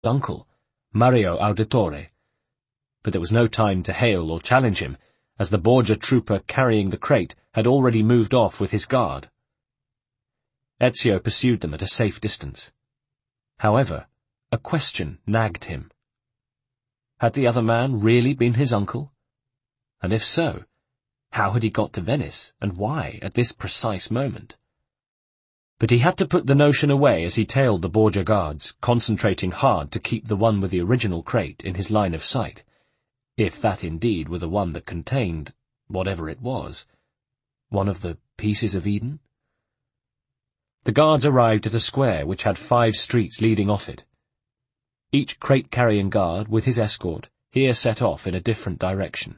uncle, Mario Auditore. But there was no time to hail or challenge him, as the Borgia trooper carrying the crate had already moved off with his guard. Ezio pursued them at a safe distance. However, a question nagged him. Had the other man really been his uncle? And if so, how had he got to Venice, and why at this precise moment? But he had to put the notion away as he tailed the Borgia guards, concentrating hard to keep the one with the original crate in his line of sight, if that indeed were the one that contained, whatever it was, one of the pieces of Eden. The guards arrived at a square which had 5 streets leading off it. Each crate-carrying guard, with his escort, here set off in a different direction.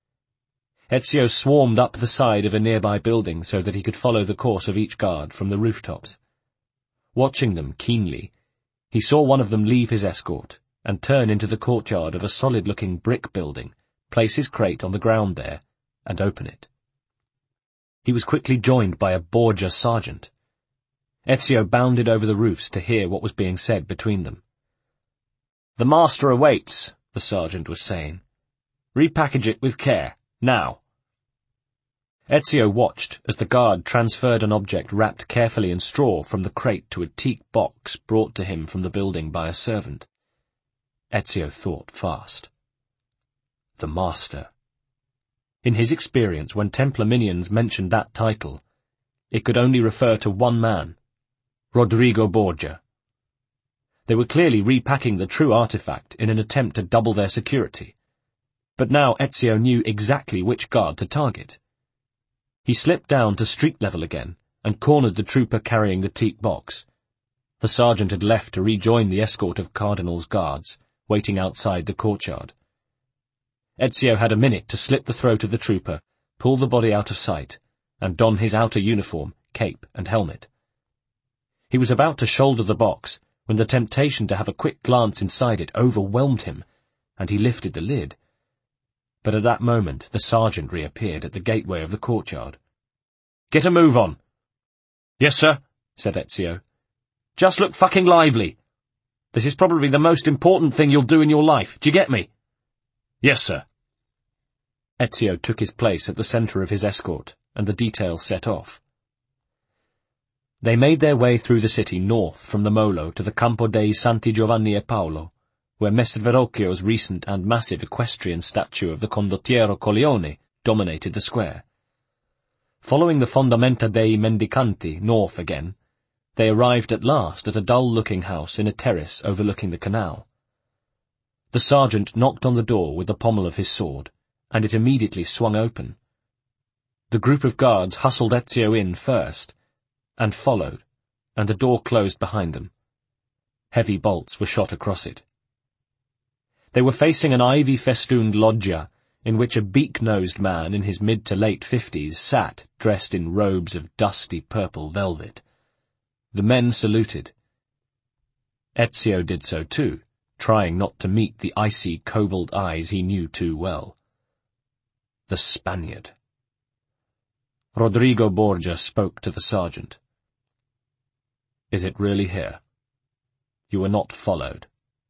Ezio swarmed up the side of a nearby building so that he could follow the course of each guard from the rooftops. Watching them keenly, he saw one of them leave his escort and turn into the courtyard of a solid-looking brick building, place his crate on the ground there, and open it. He was quickly joined by a Borgia sergeant. Ezio bounded over the roofs to hear what was being said between them. "The master awaits," the sergeant was saying. "Repackage it with care, now." Ezio watched as the guard transferred an object wrapped carefully in straw from the crate to a teak box brought to him from the building by a servant. Ezio thought fast. The master. In his experience, when Templar minions mentioned that title, it could only refer to one man, Rodrigo Borgia. They were clearly repacking the true artifact in an attempt to double their security. But now Ezio knew exactly which guard to target. He slipped down to street level again and cornered the trooper carrying the teak box. The sergeant had left to rejoin the escort of Cardinal's guards, waiting outside the courtyard. Ezio had a minute to slit the throat of the trooper, pull the body out of sight, and don his outer uniform, cape, and helmet. He was about to shoulder the box when the temptation to have a quick glance inside it overwhelmed him, and he lifted the lid. But at that moment the sergeant reappeared at the gateway of the courtyard. "Get a move on." "Yes, sir," said Ezio. "Just look fucking lively. This is probably the most important thing you'll do in your life. Do you get me?" "Yes, sir." Ezio took his place at the centre of his escort, and the detail set off. They made their way through the city north from the Molo to the Campo dei Santi Giovanni e Paolo, where Messer Verrocchio's recent and massive equestrian statue of the Condottiero Colleone dominated the square. Following the Fondamenta dei Mendicanti north again, they arrived at last at a dull-looking house in a terrace overlooking the canal. The sergeant knocked on the door with the pommel of his sword, and it immediately swung open. The group of guards hustled Ezio in first, and followed, and the door closed behind them. Heavy bolts were shot across it. They were facing an ivy-festooned loggia, in which a beak-nosed man in his mid to late 50s sat, dressed in robes of dusty purple velvet. The men saluted. Ezio did so too, trying not to meet the icy cobalt eyes he knew too well. The Spaniard. Rodrigo Borgia spoke to the sergeant. "Is it really here? You were not followed?"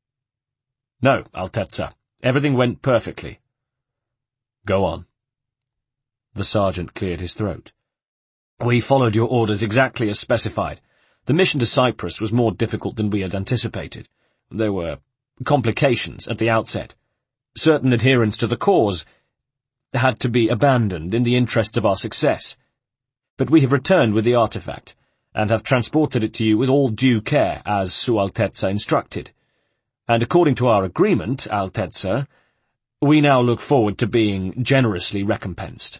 "No, Altezza. Everything went perfectly." "Go on." The sergeant cleared his throat. "We followed your orders exactly as specified. The mission to Cyprus was more difficult than we had anticipated. There were complications at the outset. Certain adherents to the cause had to be abandoned in the interest of our success. But we have returned with the artifact, and have transported it to you with all due care, as Su Altezza instructed. And according to our agreement, Altezza, we now look forward to being generously recompensed."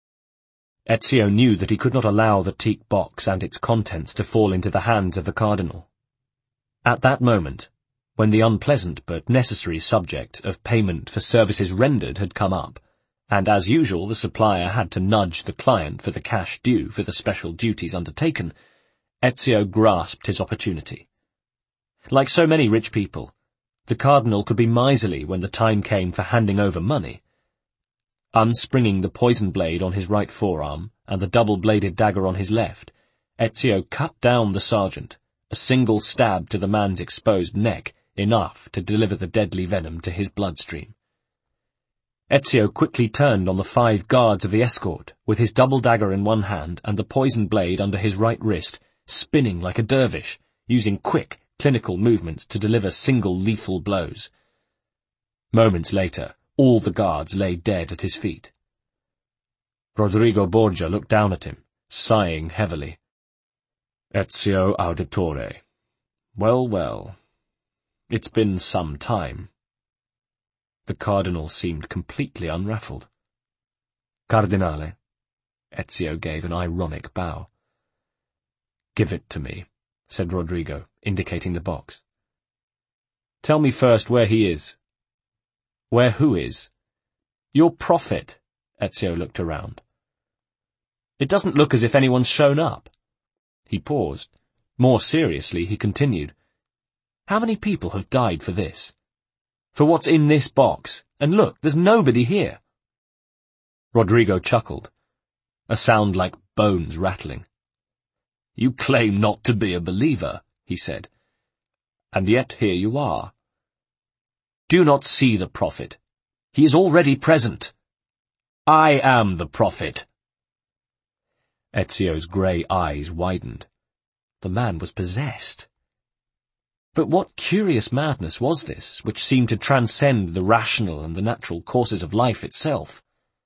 Ezio knew that he could not allow the teak box and its contents to fall into the hands of the cardinal. At that moment, when the unpleasant but necessary subject of payment for services rendered had come up, and as usual the supplier had to nudge the client for the cash due for the special duties undertaken, Ezio grasped his opportunity. Like so many rich people, the cardinal could be miserly when the time came for handing over money. Unspringing the poison blade on his right forearm and the double-bladed dagger on his left, Ezio cut down the sergeant, a single stab to the man's exposed neck, enough to deliver the deadly venom to his bloodstream. Ezio quickly turned on the 5 guards of the escort, with his double dagger in one hand and the poison blade under his right wrist, spinning like a dervish, using quick, clinical movements to deliver single lethal blows. Moments later, all the guards lay dead at his feet. Rodrigo Borgia looked down at him, sighing heavily. Ezio Auditore. Well, well. It's been some time. The cardinal seemed completely unruffled. Cardinale. Ezio gave an ironic bow. Give it to me, said Rodrigo, indicating the box. Tell me first where he is. Where who is? Your prophet. Ezio looked around. It doesn't look as if anyone's shown up. He paused. More seriously, he continued. How many people have died for this? For what's in this box? And look, there's nobody here. Rodrigo chuckled. A sound like bones rattling. You claim not to be a believer, he said. And yet here you are. Do not see the prophet. He is already present. I am the prophet. Ezio's grey eyes widened. The man was possessed. But what curious madness was this, which seemed to transcend the rational and the natural courses of life itself?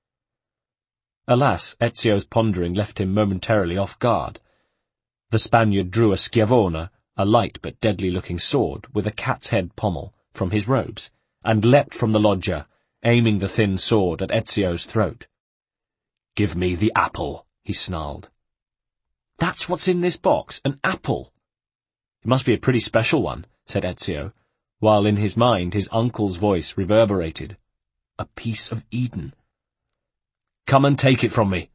Alas, Ezio's pondering left him momentarily off guard. The Spaniard drew a schiavona, a light but deadly-looking sword, with a cat's head pommel, from his robes, and leapt from the loggia, aiming the thin sword at Ezio's throat. Give me the apple, he snarled. That's what's in this box, an apple. It must be a pretty special one, said Ezio, while in his mind his uncle's voice reverberated. A piece of Eden. Come and take it from me.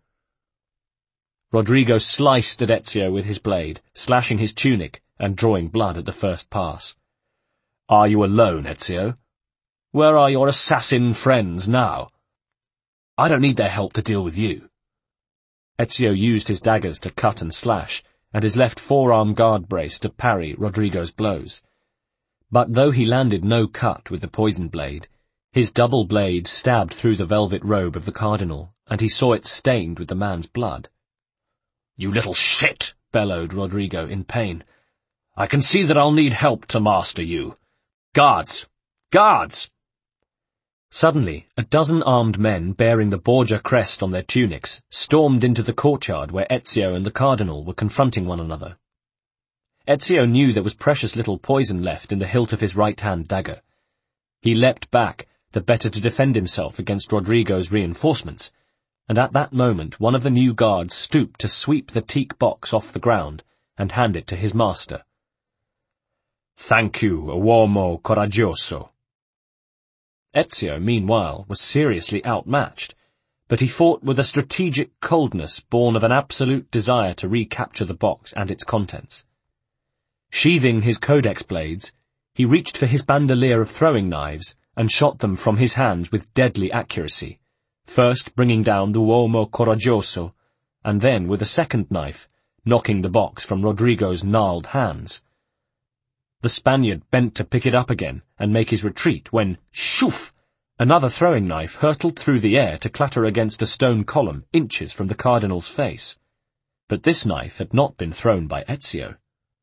Rodrigo sliced at Ezio with his blade, slashing his tunic and drawing blood at the first pass. Are you alone, Ezio? Where are your assassin friends now? I don't need their help to deal with you. Ezio used his daggers to cut and slash, and his left forearm guard brace to parry Rodrigo's blows. But though he landed no cut with the poison blade, his double blade stabbed through the velvet robe of the cardinal, and he saw it stained with the man's blood. You little shit, bellowed Rodrigo in pain. I can see that I'll need help to master you. Guards! Guards! Suddenly, a dozen armed men bearing the Borgia crest on their tunics stormed into the courtyard where Ezio and the cardinal were confronting one another. Ezio knew there was precious little poison left in the hilt of his right-hand dagger. He leapt back, the better to defend himself against Rodrigo's reinforcements, and at that moment one of the new guards stooped to sweep the teak box off the ground and hand it to his master. Thank you, uomo coraggioso. Ezio, meanwhile, was seriously outmatched, but he fought with a strategic coldness born of an absolute desire to recapture the box and its contents. Sheathing his codex blades, he reached for his bandolier of throwing knives and shot them from his hands with deadly accuracy, first bringing down the uomo coraggioso, and then, with a second knife, knocking the box from Rodrigo's gnarled hands. The Spaniard bent to pick it up again and make his retreat when, shoof! Another throwing knife hurtled through the air to clatter against a stone column inches from the cardinal's face. But this knife had not been thrown by Ezio.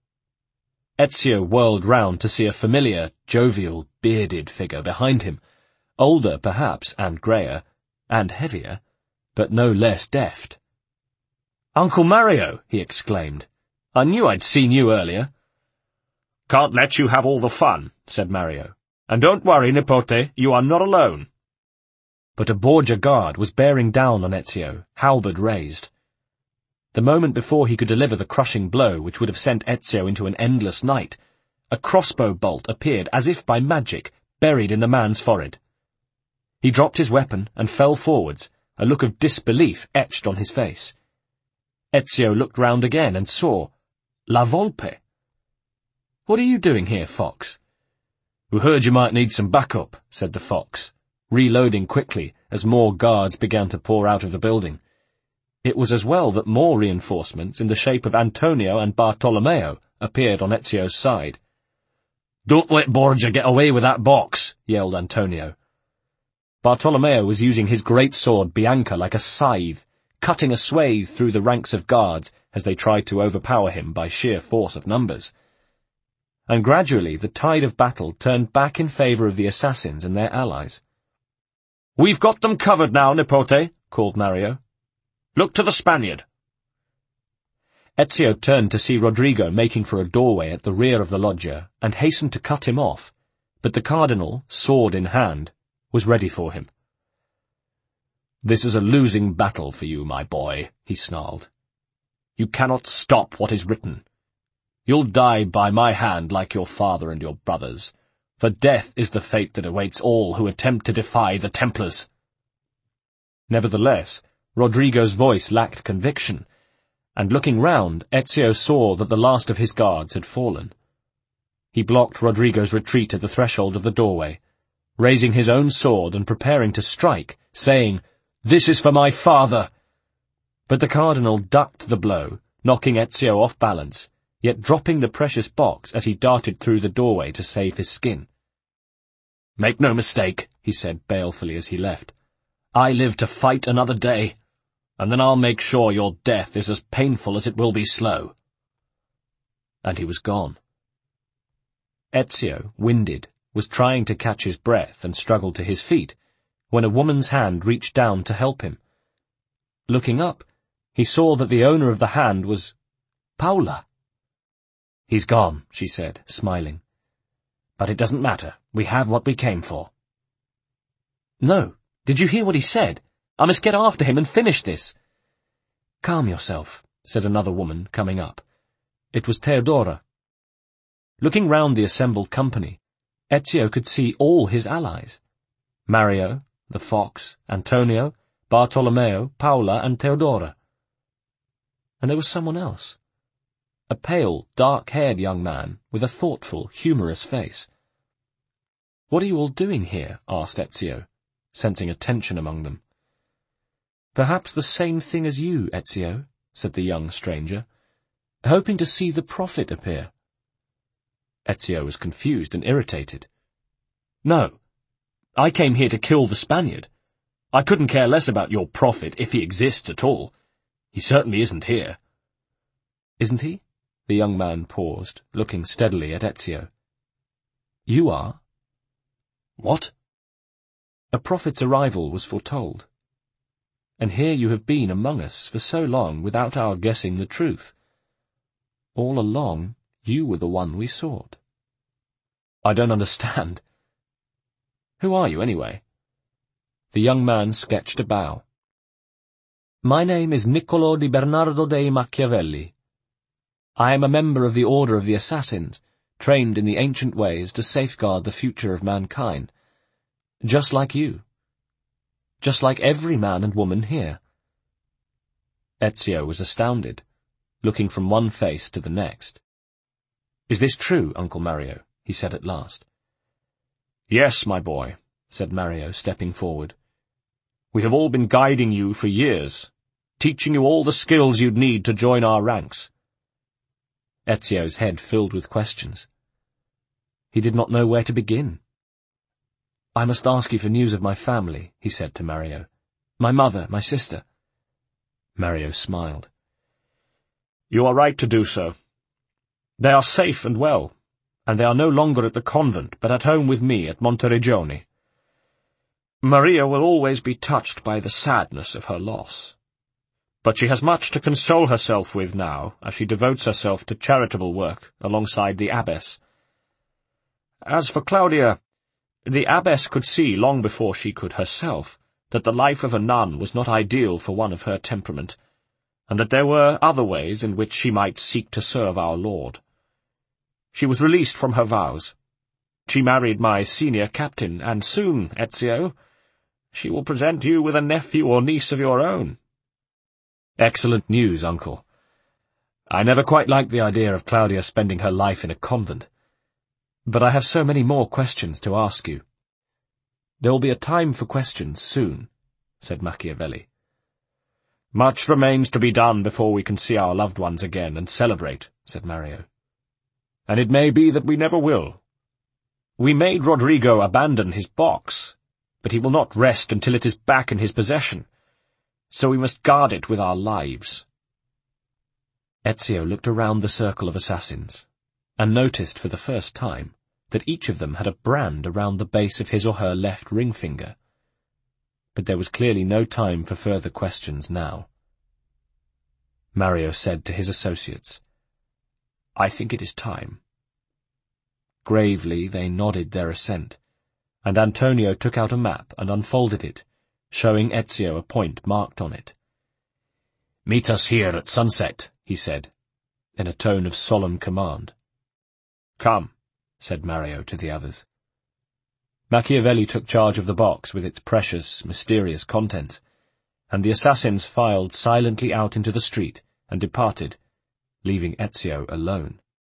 Ezio whirled round to see a familiar, jovial, bearded figure behind him, older perhaps, and greyer, and heavier, but no less deft. "Uncle Mario!" he exclaimed. "I knew I'd seen you earlier." "Can't let you have all the fun," said Mario. "And don't worry, Nipote, you are not alone." But a Borgia guard was bearing down on Ezio, halberd raised. The moment before he could deliver the crushing blow which would have sent Ezio into an endless night, a crossbow bolt appeared as if by magic, buried in the man's forehead. He dropped his weapon and fell forwards, a look of disbelief etched on his face. Ezio looked round again and saw La Volpe. "What are you doing here, Fox?" "We heard you might need some backup," said the Fox, reloading quickly as more guards began to pour out of the building. It was as well that more reinforcements in the shape of Antonio and Bartolomeo appeared on Ezio's side. "Don't let Borgia get away with that box," yelled Antonio. Bartolomeo was using his great sword Bianca like a scythe, cutting a swathe through the ranks of guards as they tried to overpower him by sheer force of numbers. And gradually the tide of battle turned back in favor of the assassins and their allies. "We've got them covered now, Nipote," called Mario. "Look to the Spaniard." Ezio turned to see Rodrigo making for a doorway at the rear of the loggia and hastened to cut him off, but the cardinal, sword in hand, was ready for him. "This is a losing battle for you, my boy," he snarled. "You cannot stop what is written. You'll die by my hand like your father and your brothers, for death is the fate that awaits all who attempt to defy the Templars." Nevertheless, Rodrigo's voice lacked conviction, and looking round, Ezio saw that the last of his guards had fallen. He blocked Rodrigo's retreat at the threshold of the doorway, raising his own sword and preparing to strike, saying, "This is for my father!" But the cardinal ducked the blow, knocking Ezio off balance, yet dropping the precious box as he darted through the doorway to save his skin. "Make no mistake," he said balefully as he left. "I live to fight another day, and then I'll make sure your death is as painful as it will be slow." And he was gone. Ezio, winded, was trying to catch his breath and struggled to his feet, when a woman's hand reached down to help him. Looking up, he saw that the owner of the hand was Paula. "He's gone," she said, smiling. "But it doesn't matter. We have what we came for." "No. Did you hear what he said? I must get after him and finish this." "Calm yourself," said another woman, coming up. It was Theodora. Looking round the assembled company, Ezio could see all his allies. Mario, the fox, Antonio, Bartolomeo, Paula, and Theodora. And there was someone else. A pale, dark-haired young man with a thoughtful, humorous face. "What are you all doing here?" asked Ezio, sensing a tension among them. "Perhaps the same thing as you, Ezio," said the young stranger, "hoping to see the prophet appear." Ezio was confused and irritated. "No, I came here to kill the Spaniard. I couldn't care less about your prophet if he exists at all. He certainly isn't here." "Isn't he?" The young man paused, looking steadily at Ezio. "You are." "What?" "A prophet's arrival was foretold. And here you have been among us for so long without our guessing the truth. All along, you were the one we sought." "I don't understand." "Who are you, anyway?" The young man sketched a bow. "My name is Niccolo di Bernardo dei Machiavelli. I am a member of the Order of the Assassins, trained in the ancient ways to safeguard the future of mankind. Just like you. Just like every man and woman here." Ezio was astounded, looking from one face to the next. "Is this true, Uncle Mario?" he said at last. "Yes, my boy," said Mario, stepping forward. "We have all been guiding you for years, teaching you all the skills you'd need to join our ranks." Ezio's head filled with questions. He did not know where to begin. "I must ask you for news of my family," he said to Mario. "My mother, my sister." Mario smiled. "You are right to do so. They are safe and well, and they are no longer at the convent, but at home with me at Monteregione. Maria will always be touched by the sadness of her loss. But she has much to console herself with now, as she devotes herself to charitable work alongside the abbess. As for Claudia, the abbess could see long before she could herself that the life of a nun was not ideal for one of her temperament, and that there were other ways in which she might seek to serve our Lord. She was released from her vows. She married my senior captain, and soon, Ezio, she will present you with a nephew or niece of your own." "Excellent news, Uncle. I never quite liked the idea of Claudia spending her life in a convent. But I have so many more questions to ask you." "There will be a time for questions soon," said Machiavelli. "Much remains to be done before we can see our loved ones again and celebrate," said Mario. "And it may be that we never will. We made Rodrigo abandon his box, but he will not rest until it is back in his possession, so we must guard it with our lives." Ezio looked around the circle of assassins, and noticed for the first time that each of them had a brand around the base of his or her left ring finger. But there was clearly no time for further questions now. Mario said to his associates, "I think it is time." Gravely they nodded their assent, and Antonio took out a map and unfolded it, showing Ezio a point marked on it. "Meet us here at sunset," he said, in a tone of solemn command. "Come," said Mario to the others. Machiavelli took charge of the box with its precious, mysterious contents, and the assassins filed silently out into the street and departed, leaving Ezio alone.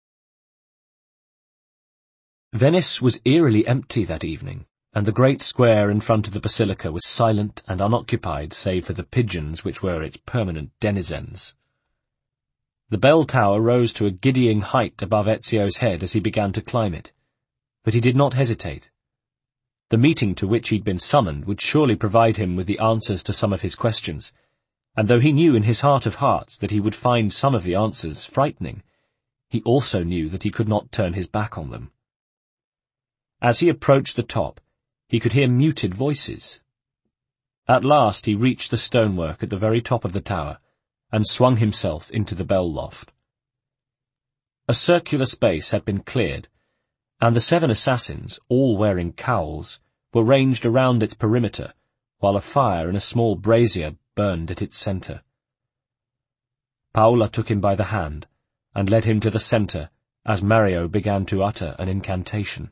Venice was eerily empty that evening, and the great square in front of the basilica was silent and unoccupied save for the pigeons which were its permanent denizens. The bell tower rose to a giddying height above Ezio's head as he began to climb it, but he did not hesitate. The meeting to which he'd been summoned would surely provide him with the answers to some of his questions, and though he knew in his heart of hearts that he would find some of the answers frightening, he also knew that he could not turn his back on them. As he approached the top, he could hear muted voices. At last he reached the stonework at the very top of the tower, and swung himself into the bell loft. A circular space had been cleared, and the 7 assassins, all wearing cowls, were ranged around its perimeter, while a fire in a small brazier burned at its centre. Paola took him by the hand, and led him to the centre, as Mario began to utter an incantation.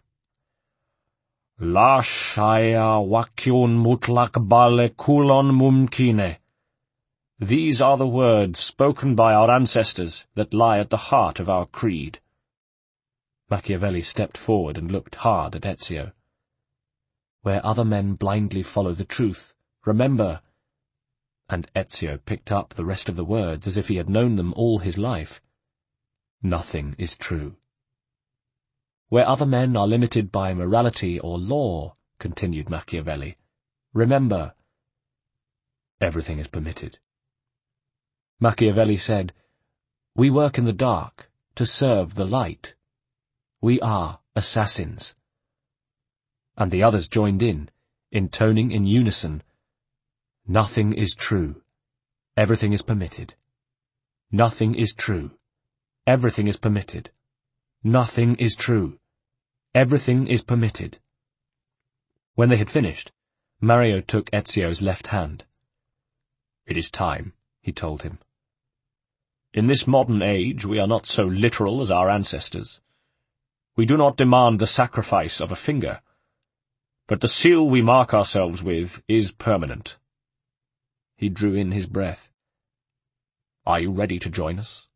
La shaya wakyun mutlak bale kulon mumkine. These are the words spoken by our ancestors that lie at the heart of our creed. Machiavelli stepped forward and looked hard at Ezio. Where other men blindly follow the truth, remember— And Ezio picked up the rest of the words as if he had known them all his life. Nothing is true. Where other men are limited by morality or law, continued Machiavelli, remember— Everything is permitted. Machiavelli said, We work in the dark to serve the light. We are assassins. And the others joined in, intoning in unison, Nothing is true. Everything is permitted. Nothing is true. Everything is permitted. Nothing is true. Everything is permitted. When they had finished, Mario took Ezio's left hand. It is time, he told him. In this modern age we are not so literal as our ancestors. We do not demand the sacrifice of a finger, but the seal we mark ourselves with is permanent. He drew in his breath. Are you ready to join us?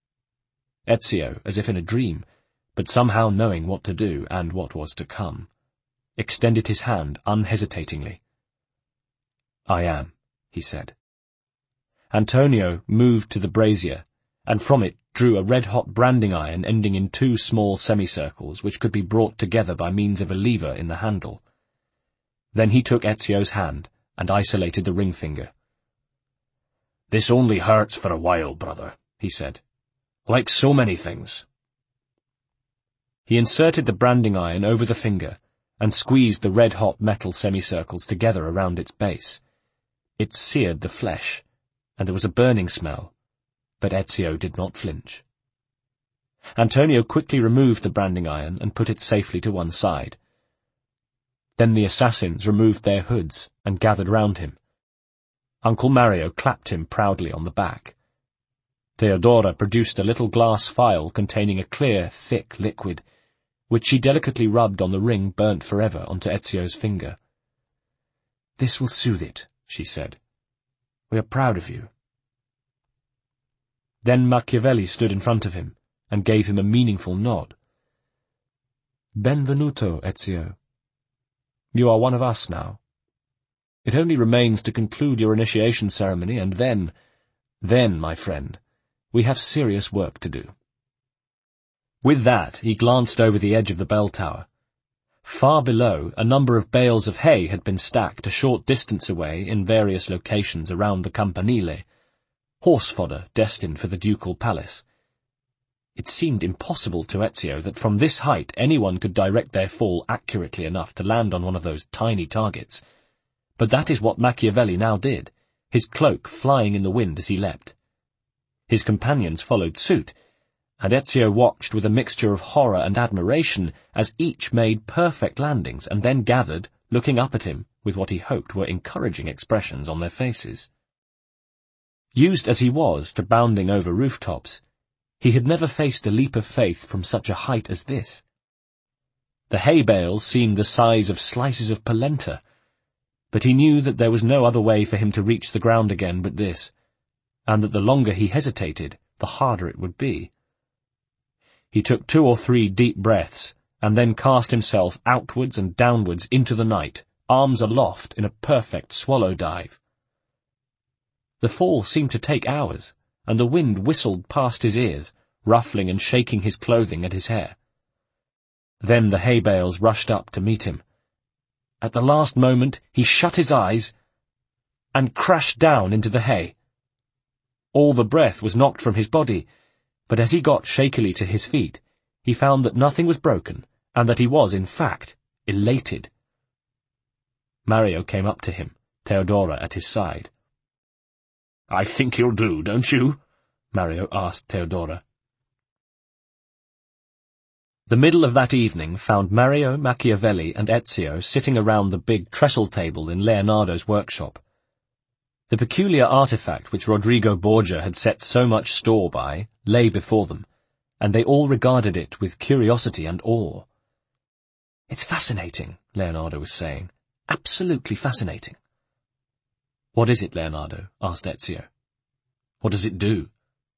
Ezio, as if in a dream, but somehow knowing what to do and what was to come, extended his hand unhesitatingly. I am, he said. Antonio moved to the brazier, and from it drew a red-hot branding iron ending in 2 small semicircles which could be brought together by means of a lever in the handle. Then he took Ezio's hand and isolated the ring finger. This only hurts for a while, brother, he said. Like so many things. He inserted the branding iron over the finger and squeezed the red-hot metal semicircles together around its base. It seared the flesh, and there was a burning smell, but Ezio did not flinch. Antonio quickly removed the branding iron and put it safely to one side. Then the assassins removed their hoods and gathered round him. Uncle Mario clapped him proudly on the back. Theodora produced a little glass phial containing a clear, thick liquid, which she delicately rubbed on the ring burnt forever onto Ezio's finger. This will soothe it, she said. We are proud of you. Then Machiavelli stood in front of him and gave him a meaningful nod. Benvenuto, Ezio. You are one of us now. It only remains to conclude your initiation ceremony, and then, my friend, we have serious work to do. With that, he glanced over the edge of the bell tower, Far below, a number of bales of hay had been stacked a short distance away in various locations around the campanile, horse fodder destined for the ducal palace. It seemed impossible to Ezio that from this height anyone could direct their fall accurately enough to land on one of those tiny targets. But that is what Machiavelli now did, his cloak flying in the wind as he leapt. His companions followed suit, and Ezio watched with a mixture of horror and admiration as each made perfect landings and then gathered, looking up at him with what he hoped were encouraging expressions on their faces. Used as he was to bounding over rooftops, he had never faced a leap of faith from such a height as this. The hay bales seemed the size of slices of polenta, but he knew that there was no other way for him to reach the ground again but this, and that the longer he hesitated, the harder it would be. He took 2 or 3 deep breaths, and then cast himself outwards and downwards into the night, arms aloft in a perfect swallow dive. The fall seemed to take hours, and the wind whistled past his ears, ruffling and shaking his clothing and his hair. Then the hay bales rushed up to meet him. At the last moment he shut his eyes and crashed down into the hay. All the breath was knocked from his body, but as he got shakily to his feet, he found that nothing was broken, and that he was, in fact, elated. Mario came up to him, Theodora at his side. "I think you'll do, don't you?" Mario asked Theodora. The middle of that evening found Mario, Machiavelli, and Ezio sitting around the big trestle table in Leonardo's workshop. The peculiar artifact which Rodrigo Borgia had set so much store by lay before them, and they all regarded it with curiosity and awe. "It's fascinating," Leonardo was saying. "Absolutely fascinating." "What is it, Leonardo?" asked Ezio. "What does it do?"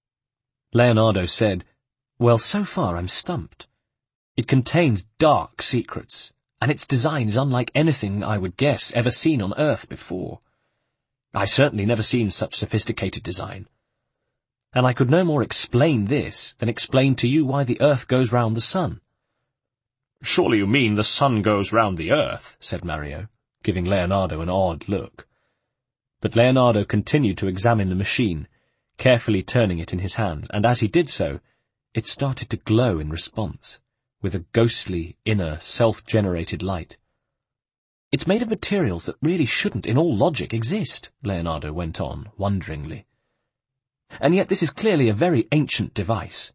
Leonardo said, "Well, so far I'm stumped. It contains dark secrets, and its design is unlike anything I would guess ever seen on Earth before. I certainly never seen such sophisticated design. And I could no more explain this than explain to you why the Earth goes round the sun." "Surely you mean the sun goes round the Earth," said Mario, giving Leonardo an odd look. But Leonardo continued to examine the machine, carefully turning it in his hands, and as he did so, it started to glow in response, with a ghostly, inner, self-generated light. "It's made of materials that really shouldn't, in all logic, exist," Leonardo went on, wonderingly. "And yet this is clearly a very ancient device."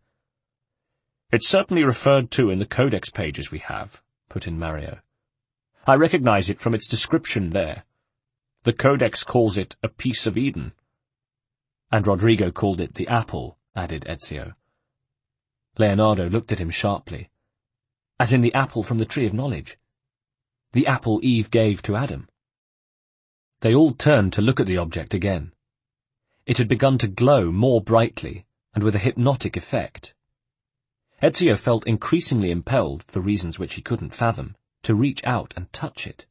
"It's certainly referred to in the codex pages we have," put in Mario. "I recognize it from its description there. The codex calls it a piece of Eden." "And Rodrigo called it the apple," added Ezio. Leonardo looked at him sharply. "As in the apple from the tree of knowledge? The apple Eve gave to Adam?" They all turned to look at the object again. It had begun to glow more brightly, and with a hypnotic effect. Ezio felt increasingly impelled, for reasons which he couldn't fathom, to reach out and touch it.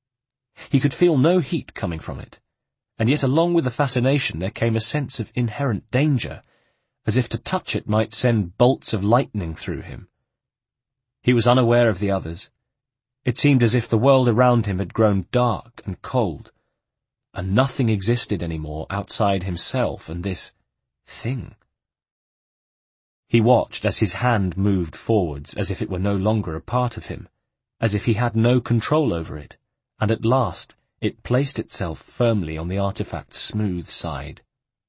He could feel no heat coming from it, and yet along with the fascination there came a sense of inherent danger, as if to touch it might send bolts of lightning through him. He was unaware of the others. It seemed as if the world around him had grown dark and cold, and nothing existed any more outside himself and this thing. He watched as his hand moved forwards as if it were no longer a part of him, as if he had no control over it, and at last it placed itself firmly on the artifact's smooth side.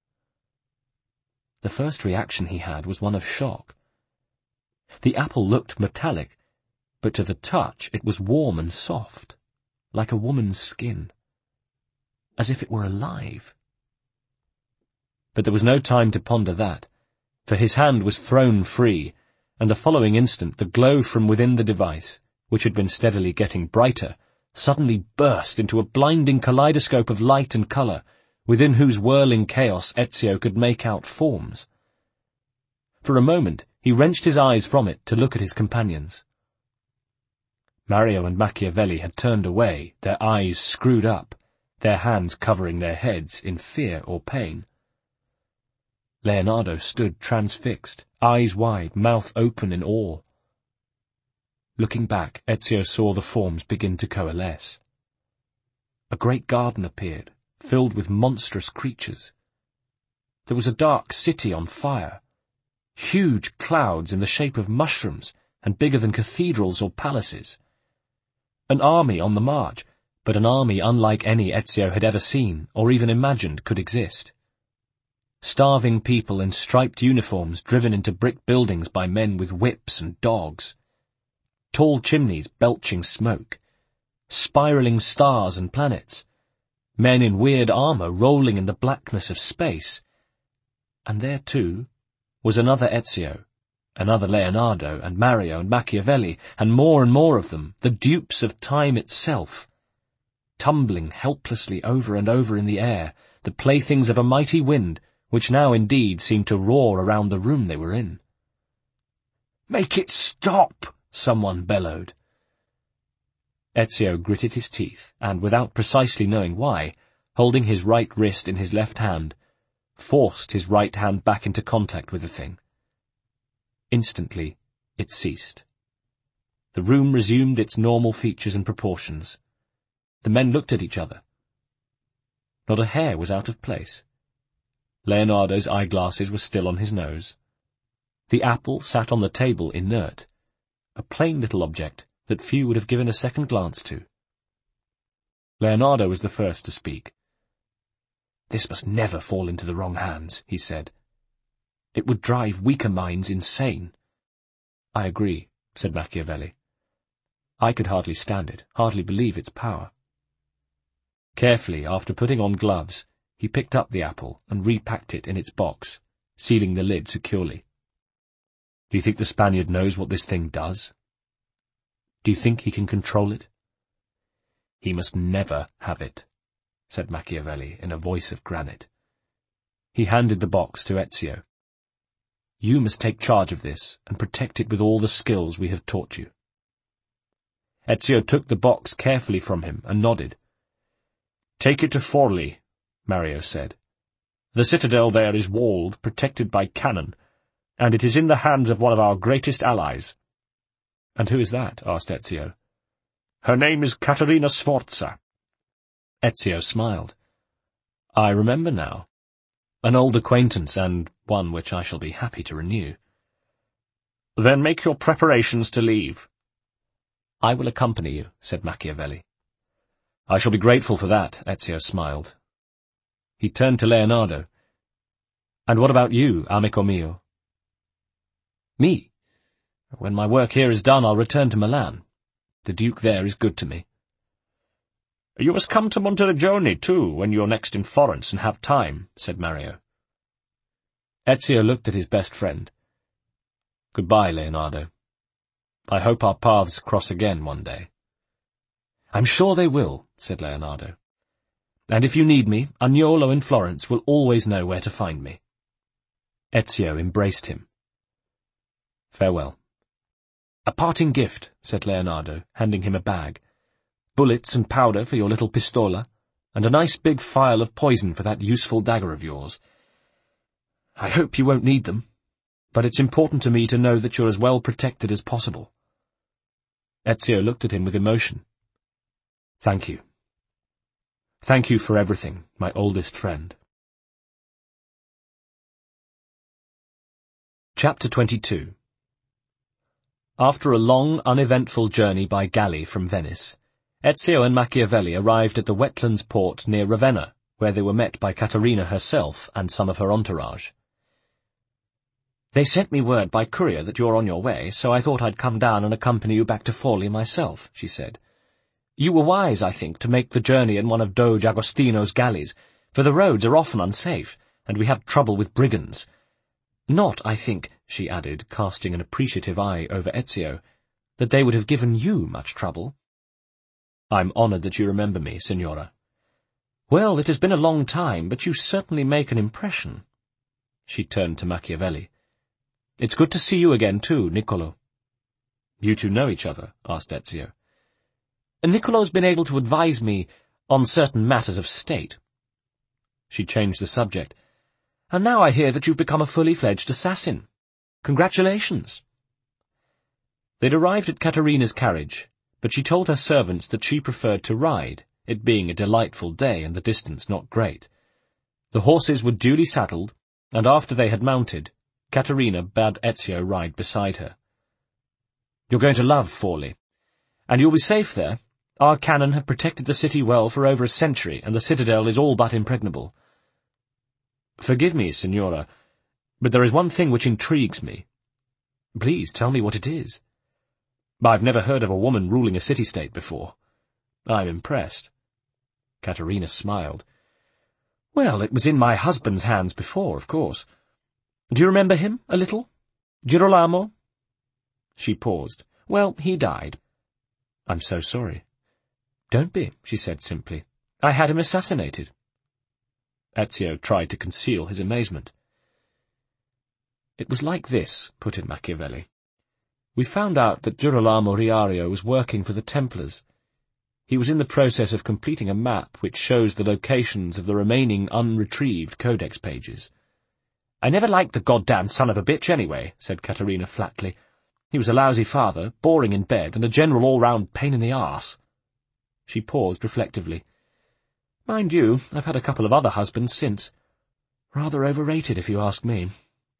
The first reaction he had was one of shock. The apple looked metallic, but to the touch it was warm and soft, like a woman's skin, as if it were alive. But there was no time to ponder that, for his hand was thrown free, and the following instant the glow from within the device, which had been steadily getting brighter, suddenly burst into a blinding kaleidoscope of light and colour, within whose whirling chaos Ezio could make out forms. For a moment he wrenched his eyes from it to look at his companions. Mario and Machiavelli had turned away, their eyes screwed up, their hands covering their heads in fear or pain. Leonardo stood transfixed, eyes wide, mouth open in awe. Looking back, Ezio saw the forms begin to coalesce. A great garden appeared, filled with monstrous creatures. There was a dark city on fire, huge clouds in the shape of mushrooms and bigger than cathedrals or palaces. An army on the march, but an army unlike any Ezio had ever seen or even imagined could exist. Starving people in striped uniforms driven into brick buildings by men with whips and dogs. Tall chimneys belching smoke. Spiraling stars and planets. Men in weird armor rolling in the blackness of space. And there, too, was another Ezio, another Leonardo and Mario and Machiavelli, and more of them, the dupes of time itself, tumbling helplessly over and over in the air, the playthings of a mighty wind, which now indeed seemed to roar around the room they were in. "Make it stop!" someone bellowed. Ezio gritted his teeth, and without precisely knowing why, holding his right wrist in his left hand, forced his right hand back into contact with the thing. Instantly, it ceased. The room resumed its normal features and proportions. The men looked at each other. Not a hair was out of place. Leonardo's eyeglasses were still on his nose. The apple sat on the table inert, a plain little object that few would have given a second glance to. Leonardo was the first to speak. "This must never fall into the wrong hands," he said. "It would drive weaker minds insane." "I agree," said Machiavelli. "I could hardly stand it, hardly believe its power." Carefully, after putting on gloves, he picked up the apple and repacked it in its box, sealing the lid securely. "Do you think the Spaniard knows what this thing does? Do you think he can control it?" "He must never have it," said Machiavelli in a voice of granite. He handed the box to Ezio. "You must take charge of this and protect it with all the skills we have taught you." Ezio took the box carefully from him and nodded. "Take it to Forli," Mario said. "The citadel there is walled, protected by cannon, and it is in the hands of one of our greatest allies." "And who is that?" asked Ezio. "Her name is Caterina Sforza." Ezio smiled. "I remember now. An old acquaintance, and one which I shall be happy to renew." "Then make your preparations to leave." "I will accompany you," said Machiavelli. "I shall be grateful for that," Ezio smiled. He turned to Leonardo. "And what about you, amico mio?" "Me? When my work here is done, I'll return to Milan. The Duke there is good to me." "You must come to Monteriggioni, too, when you're next in Florence and have time," said Mario. Ezio looked at his best friend. "Goodbye, Leonardo. I hope our paths cross again one day." "I'm sure they will," said Leonardo. "And if you need me, Agnolo in Florence will always know where to find me." Ezio embraced him. "Farewell." "A parting gift," said Leonardo, handing him a bag. "Bullets and powder for your little pistola, and a nice big phial of poison for that useful dagger of yours. I hope you won't need them, but it's important to me to know that you're as well protected as possible." Ezio looked at him with emotion. "Thank you. Thank you for everything, my oldest friend." Chapter 22. After a long, uneventful journey by galley from Venice, Ezio and Machiavelli arrived at the wetlands port near Ravenna, where they were met by Caterina herself and some of her entourage. "They sent me word by courier that you're on your way, so I thought I'd come down and accompany you back to Forli myself," she said. "You were wise, I think, to make the journey in one of Doge Agostino's galleys, for the roads are often unsafe, and we have trouble with brigands. Not, I think," she added, casting an appreciative eye over Ezio, "that they would have given you much trouble." "I'm honored that you remember me, Signora." "Well, it has been a long time, but you certainly make an impression." She turned to Machiavelli. "It's good to see you again, too, Niccolo." "You two know each other?" asked Ezio. "Niccolo's been able to advise me on certain matters of state." She changed the subject. "And now I hear that you've become a fully fledged assassin. Congratulations." They'd arrived at Katerina's carriage, but she told her servants that she preferred to ride, it being a delightful day and the distance not great. The horses were duly saddled, and after they had mounted, Katerina bade Ezio ride beside her. "You're going to love Forli, and you'll be safe there. Our cannon have protected the city well for over a century, and the citadel is all but impregnable." "Forgive me, Signora, but there is one thing which intrigues me." "Please tell me what it is." "I've never heard of a woman ruling a city-state before. I'm impressed." Caterina smiled. "Well, it was in my husband's hands before, of course. Do you remember him, a little? Girolamo?" She paused. "Well, he died." "I'm so sorry." "Don't be," she said simply. "I had him assassinated." Ezio tried to conceal his amazement. "It was like this," put in Machiavelli. "We found out that Girolamo Riario was working for the Templars. He was in the process of completing a map which shows the locations of the remaining unretrieved codex pages." "I never liked the goddamn son of a bitch anyway," said Caterina flatly. "He was a lousy father, boring in bed, and a general all-round pain in the arse." She paused reflectively. "Mind you, I've had a couple of other husbands since. Rather overrated, if you ask me."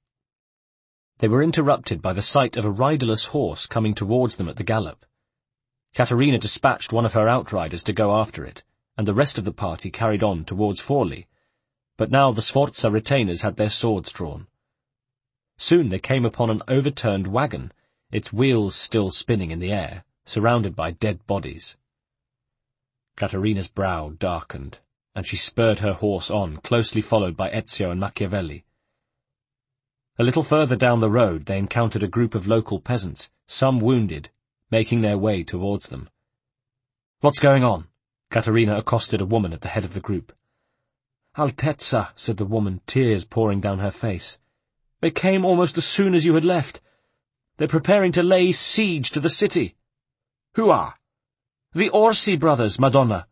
They were interrupted by the sight of a riderless horse coming towards them at the gallop. Caterina dispatched one of her outriders to go after it, and the rest of the party carried on towards Forli, but now the Sforza retainers had their swords drawn. Soon they came upon an overturned wagon, its wheels still spinning in the air, surrounded by dead bodies. Caterina's brow darkened, and she spurred her horse on, closely followed by Ezio and Machiavelli. A little further down the road they encountered a group of local peasants, some wounded, making their way towards them. "What's going on?" Caterina accosted a woman at the head of the group. "Altezza," said the woman, tears pouring down her face. "They came almost as soon as you had left. They're preparing to lay siege to the city." "Who are?" "The Orsi brothers, Madonna."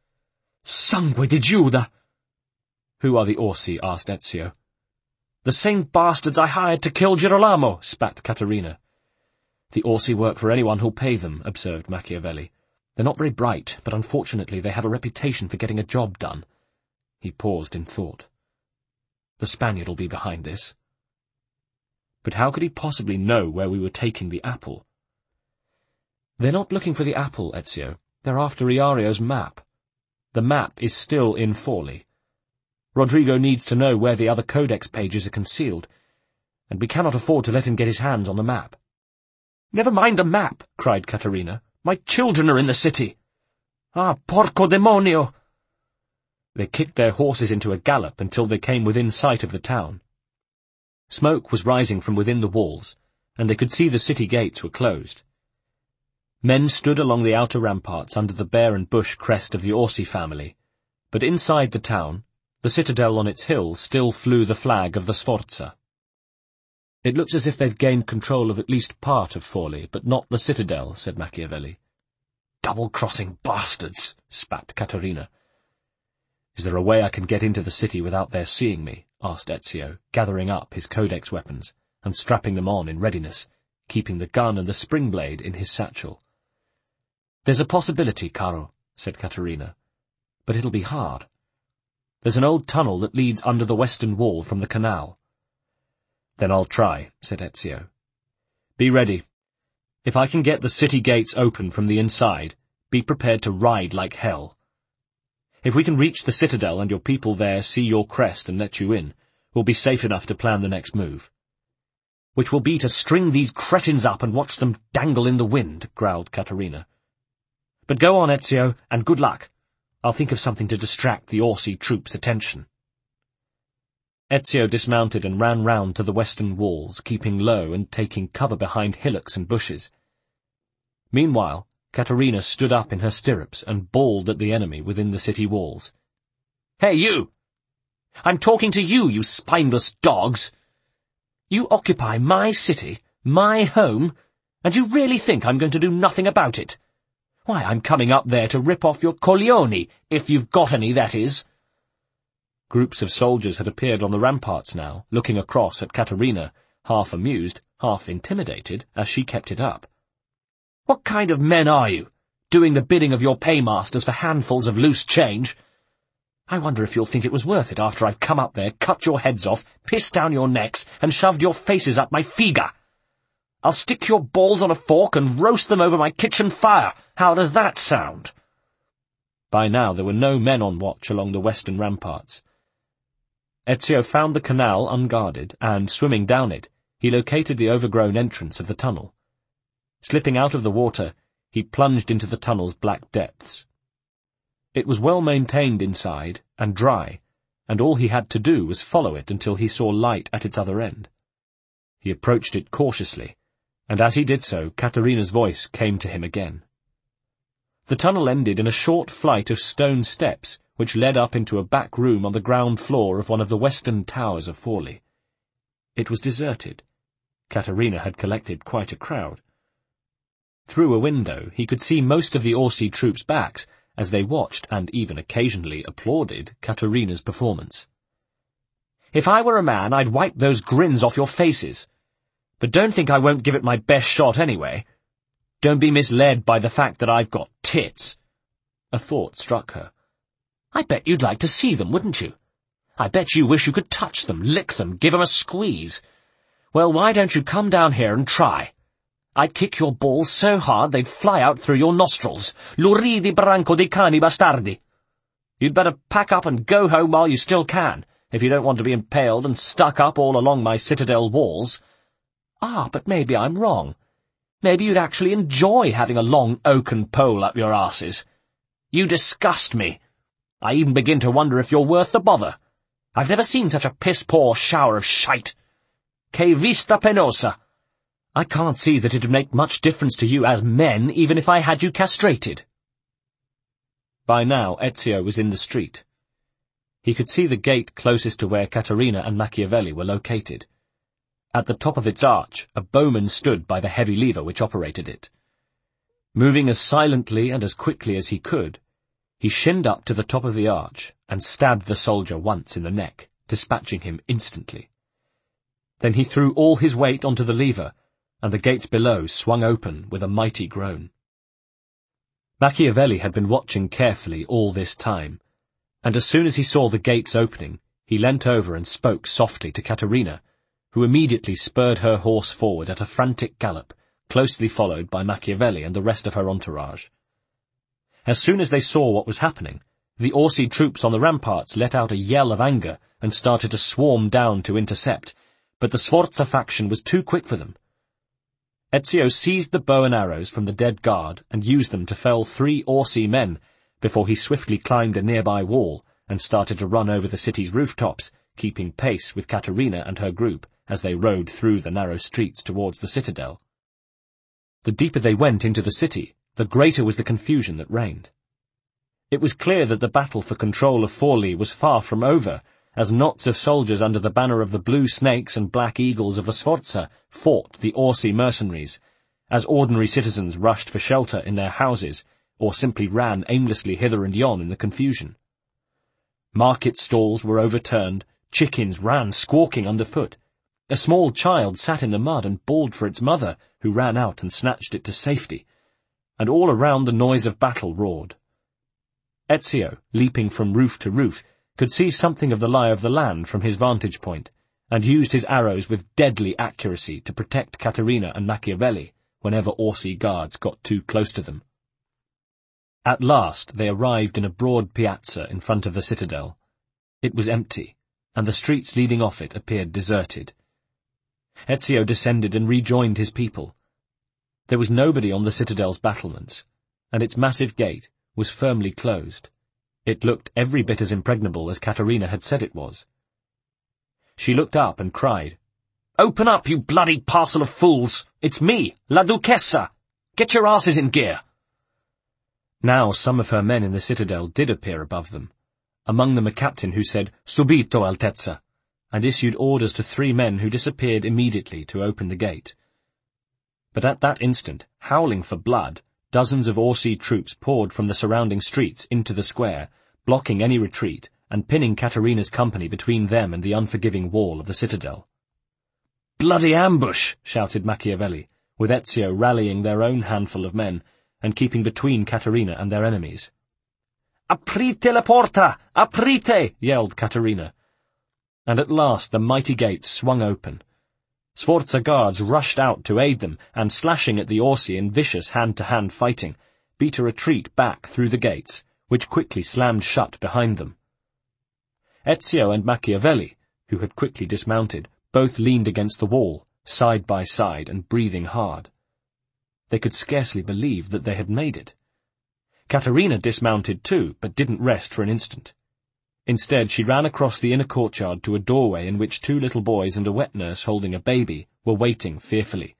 "Sangue di Giuda!" "Who are the Orsi?" asked Ezio. "The same bastards I hired to kill Girolamo," spat Caterina. "The Orsi work for anyone who'll pay them," observed Machiavelli. "They're not very bright, but unfortunately they have a reputation for getting a job done." He paused in thought. "The Spaniard'll be behind this." "But how could he possibly know where we were taking the apple?" "They're not looking for the apple, Ezio. They're after Riario's map. The map is still in Forli. Rodrigo needs to know where the other codex pages are concealed, and we cannot afford to let him get his hands on the map." "Never mind the map," cried Caterina. "My children are in the city." "Ah, porco demonio!" They kicked their horses into a gallop until they came within sight of the town. Smoke was rising from within the walls, and they could see the city gates were closed. Men stood along the outer ramparts under the bear and bush crest of the Orsi family, but inside the town, the citadel on its hill still flew the flag of the Sforza. "It looks as if they've gained control of at least part of Forli, but not the citadel," said Machiavelli. "Double-crossing bastards," spat Caterina. "Is there a way I can get into the city without their seeing me?" asked Ezio, gathering up his codex weapons and strapping them on in readiness, keeping the gun and the spring blade in his satchel. "There's a possibility, Caro," said Caterina, "but it'll be hard. There's an old tunnel that leads under the western wall from the canal." "Then I'll try," said Ezio. "Be ready. If I can get the city gates open from the inside, be prepared to ride like hell. If we can reach the citadel and your people there see your crest and let you in, we'll be safe enough to plan the next move." "Which will be to string these cretins up and watch them dangle in the wind," growled Caterina. "But go on, Ezio, and good luck. I'll think of something to distract the Orsi troops' attention." Ezio dismounted and ran round to the western walls, keeping low and taking cover behind hillocks and bushes. Meanwhile, Caterina stood up in her stirrups and bawled at the enemy within the city walls. "Hey, you! I'm talking to you, you spineless dogs! You occupy my city, my home, and you really think I'm going to do nothing about it? Why, I'm coming up there to rip off your coglioni, if you've got any, that is." Groups of soldiers had appeared on the ramparts now, looking across at Caterina, half amused, half intimidated, as she kept it up. What kind of men are you, doing the bidding of your paymasters for handfuls of loose change? I wonder if you'll think it was worth it after I've come up there, cut your heads off, pissed down your necks, and shoved your faces up my figa. I'll stick your balls on a fork and roast them over my kitchen fire. How does that sound?" By now there were no men on watch along the western ramparts. Ezio found the canal unguarded, and, swimming down it, he located the overgrown entrance of the tunnel. Slipping out of the water, he plunged into the tunnel's black depths. It was well maintained inside, and dry, and all he had to do was follow it until he saw light at its other end. He approached it cautiously, and as he did so, Caterina's voice came to him again. The tunnel ended in a short flight of stone steps, which led up into a back room on the ground floor of one of the western towers of Forli. It was deserted. Caterina had collected quite a crowd. Through a window, he could see most of the Orsi troops' backs, as they watched and even occasionally applauded Caterina's performance. "If I were a man, I'd wipe those grins off your faces. But don't think I won't give it my best shot anyway. Don't be misled by the fact that I've got tits." A thought struck her. "I bet you'd like to see them, wouldn't you? I bet you wish you could touch them, lick them, give them a squeeze. Well, why don't you come down here and try? I'd kick your balls so hard they'd fly out through your nostrils. Luridi branco di cani bastardi. You'd better pack up and go home while you still can, if you don't want to be impaled and stuck up all along my citadel walls. Ah, but maybe I'm wrong. Maybe you'd actually enjoy having a long oaken pole up your arses. You disgust me. I even begin to wonder if you're worth the bother. I've never seen such a piss-poor shower of shite. Que vista penosa. I can't see that it'd make much difference to you as men, even if I had you castrated." By now Ezio was in the street. He could see the gate closest to where Caterina and Machiavelli were located. At the top of its arch, a bowman stood by the heavy lever which operated it. Moving as silently and as quickly as he could, he shinned up to the top of the arch and stabbed the soldier once in the neck, dispatching him instantly. Then he threw all his weight onto the lever, and the gates below swung open with a mighty groan. Machiavelli had been watching carefully all this time, and as soon as he saw the gates opening, he leant over and spoke softly to Caterina, who immediately spurred her horse forward at a frantic gallop, closely followed by Machiavelli and the rest of her entourage. As soon as they saw what was happening, the Orsi troops on the ramparts let out a yell of anger and started to swarm down to intercept, but the Sforza faction was too quick for them. Ezio seized the bow and arrows from the dead guard and used them to fell 3 Orsi men before he swiftly climbed a nearby wall and started to run over the city's rooftops, keeping pace with Caterina and her group as they rode through the narrow streets towards the citadel. The deeper they went into the city, the greater was the confusion that reigned. It was clear that the battle for control of Forli was far from over, as knots of soldiers under the banner of the Blue Snakes and Black Eagles of the Sforza fought the Orsi mercenaries, as ordinary citizens rushed for shelter in their houses, or simply ran aimlessly hither and yon in the confusion. Market stalls were overturned, chickens ran squawking underfoot. A small child sat in the mud and bawled for its mother, who ran out and snatched it to safety, and all around the noise of battle roared. Ezio, leaping from roof to roof, could see something of the lie of the land from his vantage point, and used his arrows with deadly accuracy to protect Caterina and Machiavelli whenever Orsi guards got too close to them. At last they arrived in a broad piazza in front of the citadel. It was empty, and the streets leading off it appeared deserted. Ezio descended and rejoined his people. There was nobody on the citadel's battlements, and its massive gate was firmly closed. It looked every bit as impregnable as Caterina had said it was. She looked up and cried, "Open up, you bloody parcel of fools! It's me, La Duchessa! Get your asses in gear!" Now some of her men in the citadel did appear above them, among them a captain who said, "Subito, Altezza," and issued orders to 3 men who disappeared immediately to open the gate. But at that instant, howling for blood, dozens of Orsi troops poured from the surrounding streets into the square, blocking any retreat and pinning Caterina's company between them and the unforgiving wall of the citadel. "Bloody ambush!" shouted Machiavelli. with Ezio rallying their own handful of men and keeping between Caterina and their enemies. "Aprite la porta! Aprite!" yelled Caterina. And at last the mighty gates swung open. Sforza guards rushed out to aid them, and slashing at the Orsi in vicious hand-to-hand fighting, beat a retreat back through the gates, which quickly slammed shut behind them. Ezio and Machiavelli, who had quickly dismounted, both leaned against the wall, side by side and breathing hard. They could scarcely believe that they had made it. Caterina dismounted too, but didn't rest for an instant. Instead, she ran across the inner courtyard to a doorway in which 2 little boys and a wet nurse holding a baby were waiting fearfully.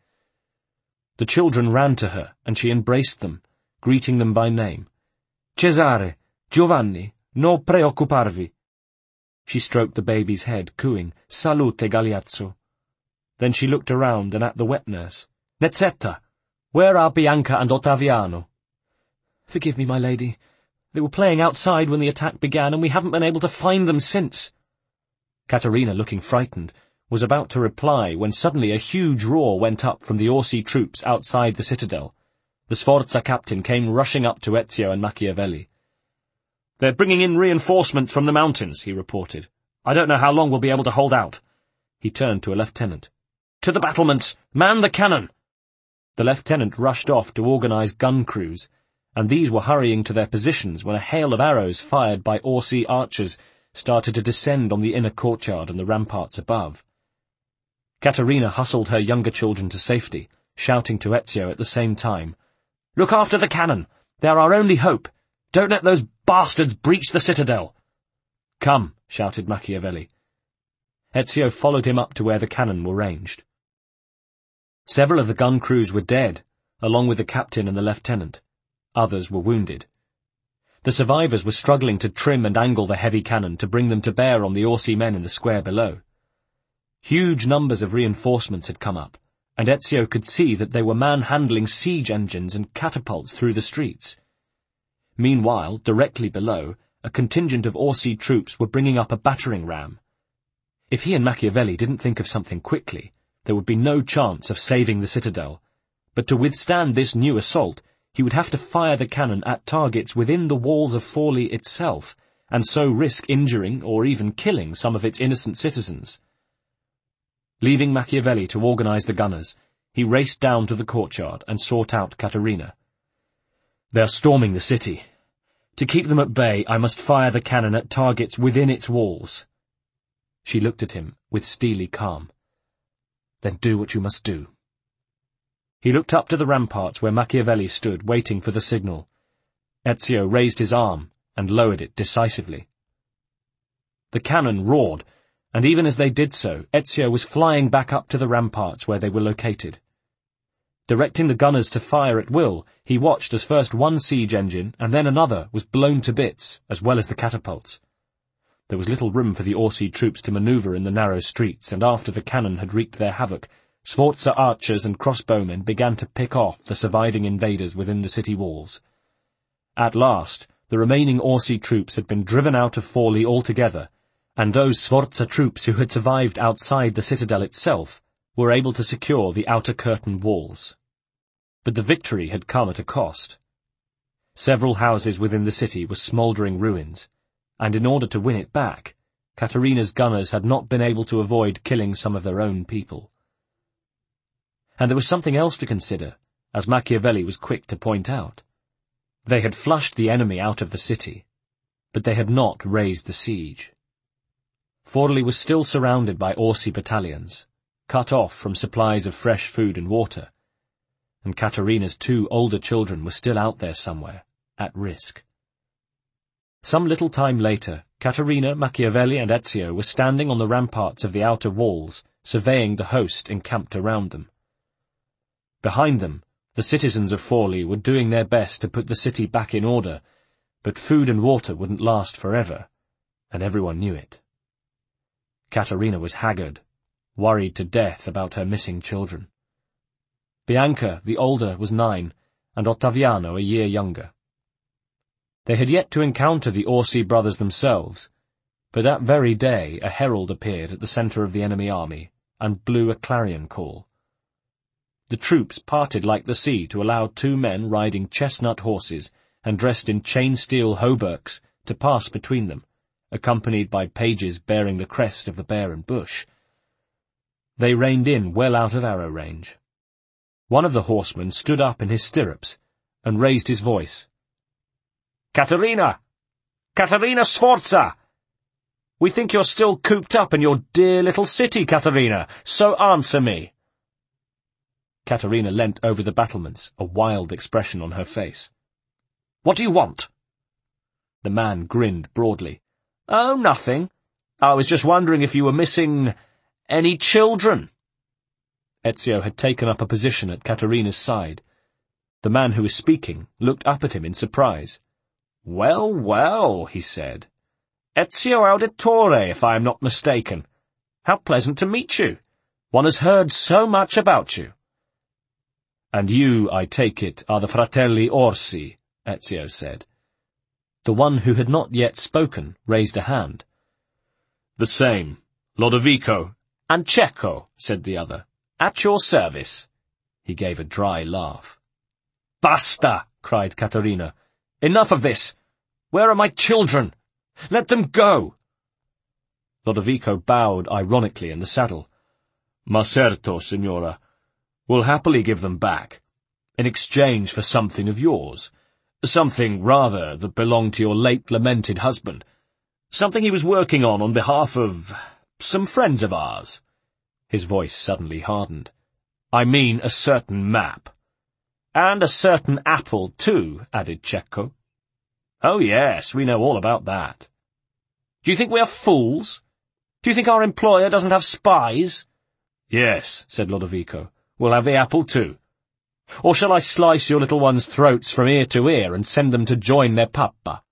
The children ran to her, and she embraced them, greeting them by name. "Cesare, Giovanni, no preoccuparvi." She stroked the baby's head, cooing, "Salute, Galeazzo." Then she looked around and at the wet nurse. "Nezzetta, where are Bianca and Ottaviano?" "Forgive me, my lady. They were playing outside when the attack began, and we haven't been able to find them since." Caterina, looking frightened, was about to reply when suddenly a huge roar went up from the Orsi troops outside the citadel. The Sforza captain came rushing up to Ezio and Machiavelli. "They're bringing in reinforcements from the mountains," he reported. "I don't know how long we'll be able to hold out." He turned to a lieutenant. "To the battlements! Man the cannon!" The lieutenant rushed off to organize gun crews, and these were hurrying to their positions when a hail of arrows fired by Orsi archers started to descend on the inner courtyard and the ramparts above. Caterina hustled her younger children to safety, shouting to Ezio at the same time, "Look after the cannon! They're our only hope! Don't let those bastards breach the citadel!" "Come," shouted Machiavelli. Ezio followed him up to where the cannon were ranged. Several of the gun crews were dead, along with the captain and the lieutenant. Others were wounded. The survivors were struggling to trim and angle the heavy cannon to bring them to bear on the Orsi men in the square below. Huge numbers of reinforcements had come up, and Ezio could see that they were manhandling siege engines and catapults through the streets. Meanwhile, directly below, a contingent of Orsi troops were bringing up a battering ram. If he and Machiavelli didn't think of something quickly, there would be no chance of saving the citadel. But to withstand this new assault, he would have to fire the cannon at targets within the walls of Forli itself, and so risk injuring or even killing some of its innocent citizens. Leaving Machiavelli to organize the gunners, he raced down to the courtyard and sought out Caterina. "They're storming the city. To keep them at bay, I must fire the cannon at targets within its walls." She looked at him with steely calm. "Then do what you must do." He looked up to the ramparts where Machiavelli stood waiting for the signal. Ezio raised his arm and lowered it decisively. The cannon roared, and even as they did so, Ezio was flying back up to the ramparts where they were located. Directing the gunners to fire at will, he watched as first one siege engine and then another was blown to bits, as well as the catapults. There was little room for the Orsi troops to maneuver in the narrow streets, and after the cannon had wreaked their havoc, Sforza archers and crossbowmen began to pick off the surviving invaders within the city walls. At last, the remaining Orsi troops had been driven out of Forli altogether, and those Sforza troops who had survived outside the citadel itself were able to secure the outer curtain walls. But the victory had come at a cost. Several houses within the city were smouldering ruins, and in order to win it back, Caterina's gunners had not been able to avoid killing some of their own people. And there was something else to consider, as Machiavelli was quick to point out. They had flushed the enemy out of the city, but they had not raised the siege. Forli was still surrounded by Orsi battalions, cut off from supplies of fresh food and water, and Caterina's 2 older children were still out there somewhere, at risk. Some little time later, Caterina, Machiavelli, and Ezio were standing on the ramparts of the outer walls, surveying the host encamped around them. Behind them, the citizens of Forli were doing their best to put the city back in order, but food and water wouldn't last forever, and everyone knew it. Caterina was haggard, worried to death about her missing children. Bianca, the older, was 9, and Ottaviano a year younger. They had yet to encounter the Orsi brothers themselves, but that very day a herald appeared at the centre of the enemy army and blew a clarion call. The troops parted like the sea to allow 2 men riding chestnut horses and dressed in chain-steel hauberks to pass between them, accompanied by pages bearing the crest of the Bear and Bush. They reined in well out of arrow range. One of the horsemen stood up in his stirrups and raised his voice. "Caterina! Caterina Sforza! We think you're still cooped up in your dear little city, Caterina, so answer me." Caterina leant over the battlements, a wild expression on her face. "What do you want?" The man grinned broadly. "Oh, nothing. I was just wondering if you were missing any children." Ezio had taken up a position at Caterina's side. The man who was speaking looked up at him in surprise. "Well, well," he said. "Ezio Auditore, if I am not mistaken. How pleasant to meet you. One has heard so much about you." "And you, I take it, are the Fratelli Orsi," Ezio said. The one who had not yet spoken raised a hand. "The same. Lodovico." "And Cecco," said the other. "At your service." He gave a dry laugh. "Basta!" cried Caterina. "Enough of this! Where are my children? Let them go!" Lodovico bowed ironically in the saddle. "Ma certo, signora. We'll happily give them back, in exchange for something of yours. Something, rather, that belonged to your late lamented husband. Something he was working on behalf of some friends of ours." His voice suddenly hardened. "I mean a certain map." "And a certain apple, too," added Cecco. "Oh, yes, we know all about that." "Do you think we are fools? Do you think our employer doesn't have spies?" "Yes," said Lodovico. "We'll have the apple, too. Or shall I slice your little ones' throats from ear to ear and send them to join their papa?"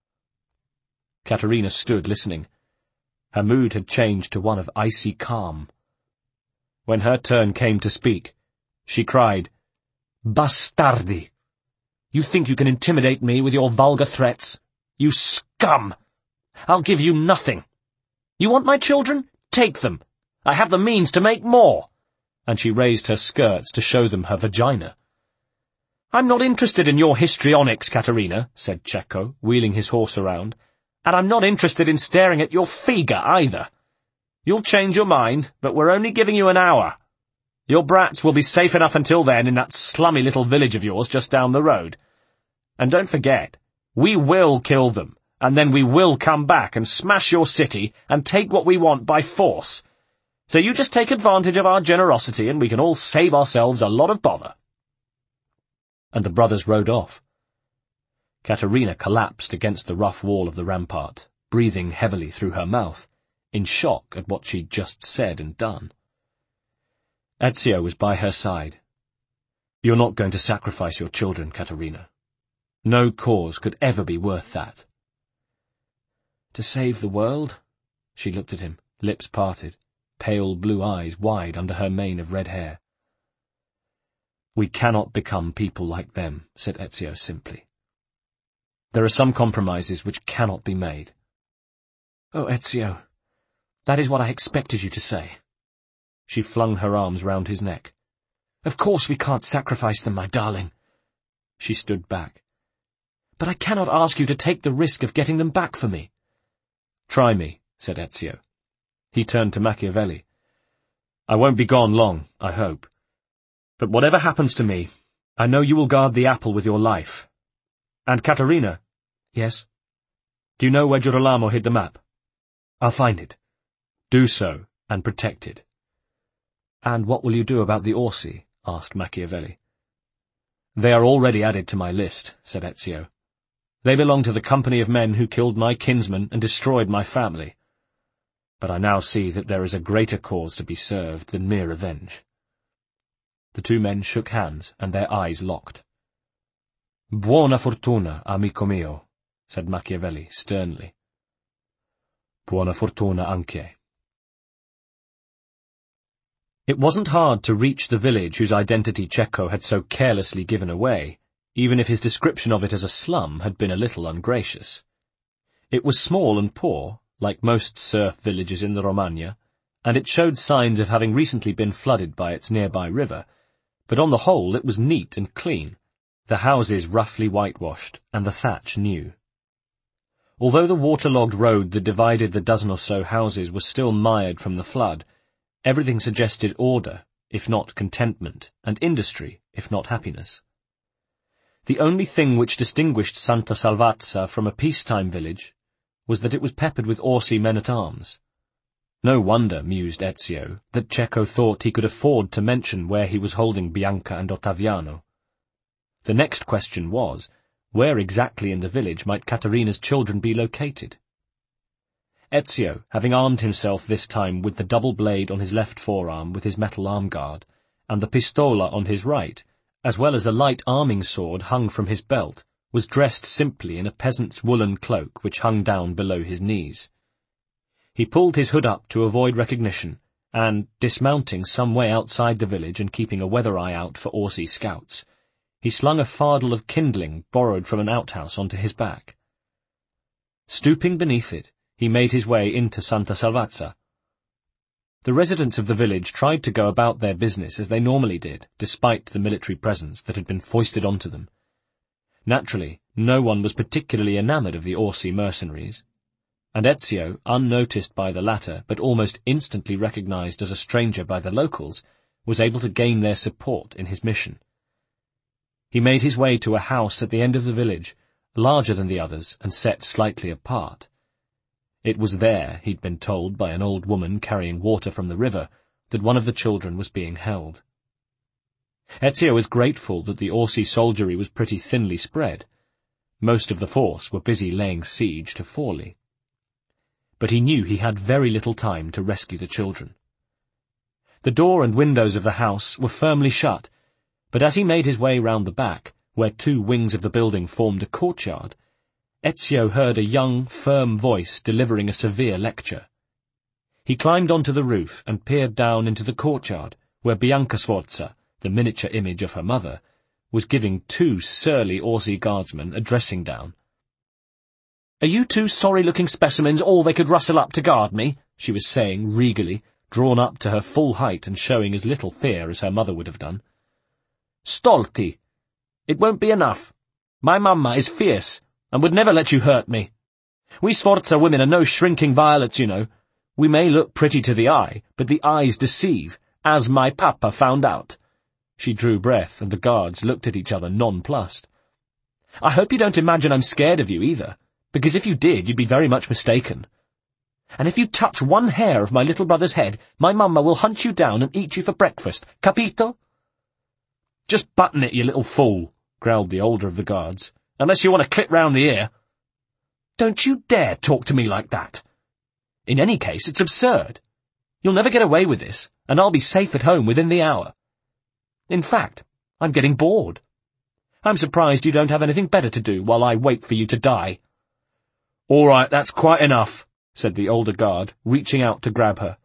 Caterina stood listening. Her mood had changed to one of icy calm. When her turn came to speak, she cried, "Bastardi! You think you can intimidate me with your vulgar threats? You scum! I'll give you nothing. You want my children? Take them. I have the means to make more." And she raised her skirts to show them her vagina. "I'm not interested in your histrionics, Caterina," said Cecco, wheeling his horse around, "and I'm not interested in staring at your figa either. You'll change your mind, but we're only giving you an hour. Your brats will be safe enough until then in that slummy little village of yours just down the road. And don't forget, we will kill them, and then we will come back and smash your city and take what we want by force. So you just take advantage of our generosity and we can all save ourselves a lot of bother." And the brothers rode off. Caterina collapsed against the rough wall of the rampart, breathing heavily through her mouth, in shock at what she'd just said and done. Ezio was by her side. "You're not going to sacrifice your children, Caterina. No cause could ever be worth that." "To save the world?" She looked at him, lips parted, pale blue eyes wide under her mane of red hair. "We cannot become people like them," said Ezio simply. "There are some compromises which cannot be made." "Oh, Ezio, that is what I expected you to say." She flung her arms round his neck. "Of course we can't sacrifice them, my darling." She stood back. "But I cannot ask you to take the risk of getting them back for me." "Try me," said Ezio. He turned to Machiavelli. "I won't be gone long, I hope. But whatever happens to me, I know you will guard the apple with your life. And Caterina—" "Yes?" "Do you know where Girolamo hid the map?" "I'll find it." "Do so, and protect it." "And what will you do about the Orsi?" asked Machiavelli. "They are already added to my list," said Ezio. "They belong to the company of men who killed my kinsman and destroyed my family. But I now see that there is a greater cause to be served than mere revenge." The 2 men shook hands, and their eyes locked. "Buona fortuna, amico mio," said Machiavelli sternly. "Buona fortuna anche." It wasn't hard to reach the village whose identity Cecco had so carelessly given away, even if his description of it as a slum had been a little ungracious. It was small and poor, like most serf villages in the Romagna, and it showed signs of having recently been flooded by its nearby river, but on the whole it was neat and clean, the houses roughly whitewashed, and the thatch new. Although the waterlogged road that divided the dozen or so houses was still mired from the flood, everything suggested order, if not contentment, and industry, if not happiness. The only thing which distinguished Santa Salvatza from a peacetime village was that it was peppered with Orsi men-at-arms. No wonder, mused Ezio, that Cecco thought he could afford to mention where he was holding Bianca and Ottaviano. The next question was, where exactly in the village might Caterina's children be located? Ezio, having armed himself this time with the double blade on his left forearm with his metal arm guard, and the pistola on his right, as well as a light arming sword hung from his belt, was dressed simply in a peasant's woolen cloak which hung down below his knees. He pulled his hood up to avoid recognition, and, dismounting some way outside the village and keeping a weather eye out for Orsi scouts, he slung a fardel of kindling borrowed from an outhouse onto his back. Stooping beneath it, he made his way into Santa Salvatza. The residents of the village tried to go about their business as they normally did, despite the military presence that had been foisted onto them. Naturally, no one was particularly enamoured of the Orsi mercenaries, and Ezio, unnoticed by the latter, but almost instantly recognized as a stranger by the locals, was able to gain their support in his mission. He made his way to a house at the end of the village, larger than the others and set slightly apart. It was there, he'd been told by an old woman carrying water from the river, that one of the children was being held. Ezio was grateful that the Orsi soldiery was pretty thinly spread. Most of the force were busy laying siege to Forli. But he knew he had very little time to rescue the children. The door and windows of the house were firmly shut, but as he made his way round the back, where two wings of the building formed a courtyard, Ezio heard a young, firm voice delivering a severe lecture. He climbed onto the roof and peered down into the courtyard, where Bianca Sforza, the miniature image of her mother, was giving two surly Orsi guardsmen a dressing down. "Are you two sorry-looking specimens all they could rustle up to guard me?" she was saying regally, drawn up to her full height and showing as little fear as her mother would have done. "Stolti! It won't be enough. My mamma is fierce, and would never let you hurt me. We Sforza women are no shrinking violets, you know. We may look pretty to the eye, but the eyes deceive, as my papa found out." She drew breath, and the guards looked at each other nonplussed. "I hope you don't imagine I'm scared of you, either, because if you did, you'd be very much mistaken. And if you touch one hair of my little brother's head, my mamma will hunt you down and eat you for breakfast, capito?" "Just button it, you little fool," growled the older of the guards, "unless you want to clip round the ear." "Don't you dare talk to me like that. In any case, it's absurd. You'll never get away with this, and I'll be safe at home within the hour. In fact, I'm getting bored. I'm surprised you don't have anything better to do while I wait for you to die." "All right, that's quite enough," said the older guard, reaching out to grab her.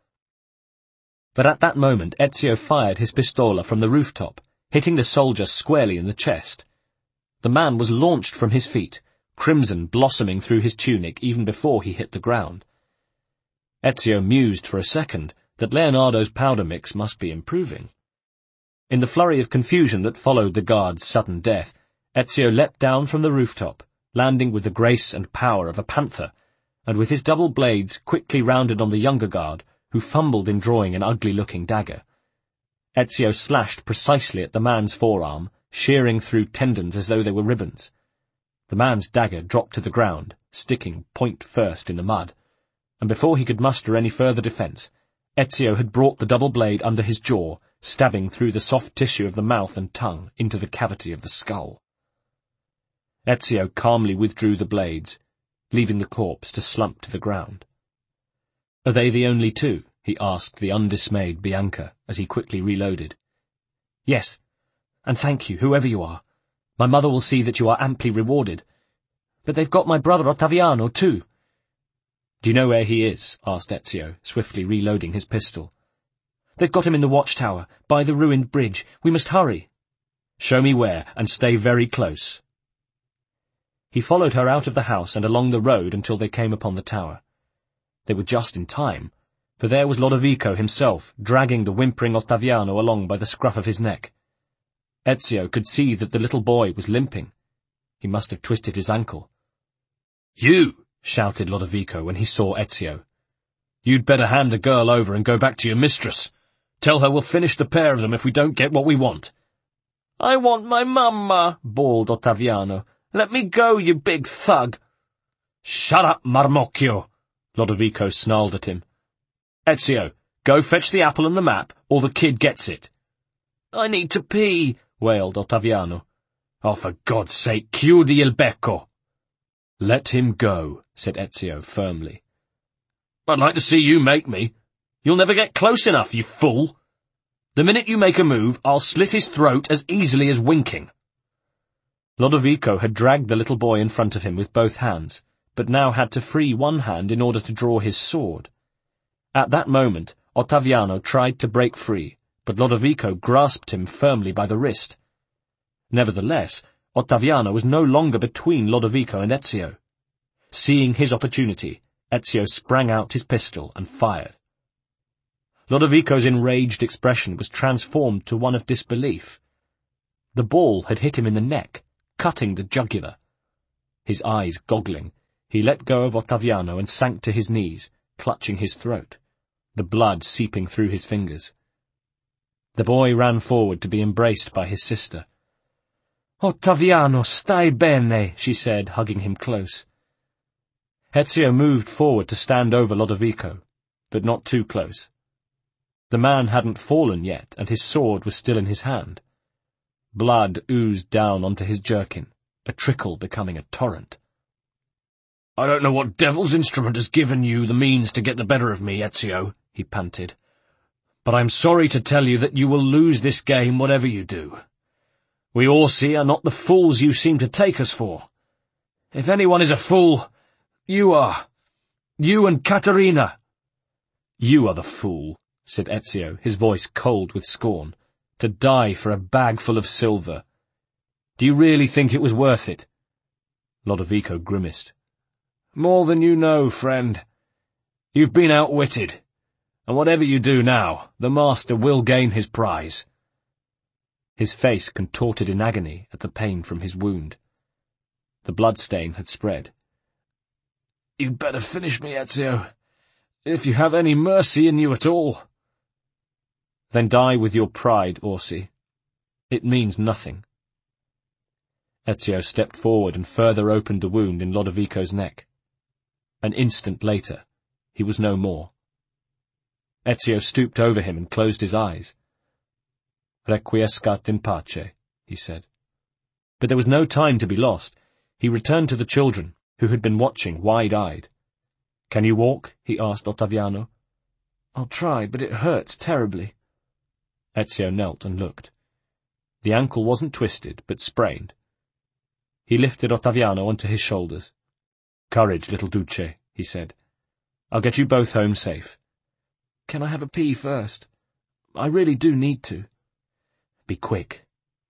But at that moment Ezio fired his pistola from the rooftop, hitting the soldier squarely in the chest. The man was launched from his feet, crimson blossoming through his tunic even before he hit the ground. Ezio mused for a second that Leonardo's powder mix must be improving. In the flurry of confusion that followed the guard's sudden death, Ezio leapt down from the rooftop, landing with the grace and power of a panther, and with his double blades quickly rounded on the younger guard, who fumbled in drawing an ugly-looking dagger. Ezio slashed precisely at the man's forearm, shearing through tendons as though they were ribbons. The man's dagger dropped to the ground, sticking point first in the mud, and before he could muster any further defence, Ezio had brought the double blade under his jaw, stabbing through the soft tissue of the mouth and tongue into the cavity of the skull. Ezio calmly withdrew the blades, leaving the corpse to slump to the ground. "Are they the only two?" he asked the undismayed Bianca, as he quickly reloaded. "Yes, and thank you, whoever you are. My mother will see that you are amply rewarded. But they've got my brother Ottaviano, too." "Do you know where he is?" asked Ezio, swiftly reloading his pistol. "They've got him in the watchtower, by the ruined bridge. We must hurry." "Show me where, and stay very close." He followed her out of the house and along the road until they came upon the tower. They were just in time, for there was Lodovico himself, dragging the whimpering Ottaviano along by the scruff of his neck. Ezio could see that the little boy was limping. He must have twisted his ankle. "You!" shouted Lodovico when he saw Ezio. "You'd better hand the girl over and go back to your mistress. Tell her we'll finish the pair of them if we don't get what we want." "I want my mamma," bawled Ottaviano. "Let me go, you big thug." "Shut up, Marmocchio," Lodovico snarled at him. "Ezio, go fetch the apple and the map, or the kid gets it." "I need to pee," wailed Ottaviano. "Oh, for God's sake, chiudi il becco." "Let him go," said Ezio firmly. "I'd like to see you make me. You'll never get close enough, you fool. The minute you make a move, I'll slit his throat as easily as winking." Lodovico had dragged the little boy in front of him with both hands, but now had to free one hand in order to draw his sword. At that moment, Ottaviano tried to break free, but Lodovico grasped him firmly by the wrist. Nevertheless, Ottaviano was no longer between Lodovico and Ezio. Seeing his opportunity, Ezio sprang out his pistol and fired. Lodovico's enraged expression was transformed to one of disbelief. The ball had hit him in the neck, cutting the jugular. His eyes goggling, he let go of Ottaviano and sank to his knees, clutching his throat, the blood seeping through his fingers. The boy ran forward to be embraced by his sister. "Ottaviano, stai bene," she said, hugging him close. Ezio moved forward to stand over Lodovico, but not too close. The man hadn't fallen yet, and his sword was still in his hand. Blood oozed down onto his jerkin, a trickle becoming a torrent. "I don't know what devil's instrument has given you the means to get the better of me, Ezio," he panted. "But I'm sorry to tell you that you will lose this game whatever you do. We Orsi are not the fools you seem to take us for. If anyone is a fool, you are. You and Caterina." "You are the fool," said Ezio, his voice cold with scorn, "to die for a bag full of silver. Do you really think it was worth it?" Lodovico grimaced. "More than you know, friend. You've been outwitted, and whatever you do now, the master will gain his prize." His face contorted in agony at the pain from his wound. The bloodstain had spread. "You'd better finish me, Ezio, if you have any mercy in you at all." "Then die with your pride, Orsi. It means nothing." Ezio stepped forward and further opened the wound in Lodovico's neck. An instant later, he was no more. Ezio stooped over him and closed his eyes. "Requiescat in pace," he said. But there was no time to be lost. He returned to the children, who had been watching wide-eyed. "Can you walk?" he asked Ottaviano. "I'll try, but it hurts terribly." Ezio knelt and looked. The ankle wasn't twisted, but sprained. He lifted Ottaviano onto his shoulders. "Courage, little Duce," he said. "I'll get you both home safe." "Can I have a pee first? I really do need to." "Be quick."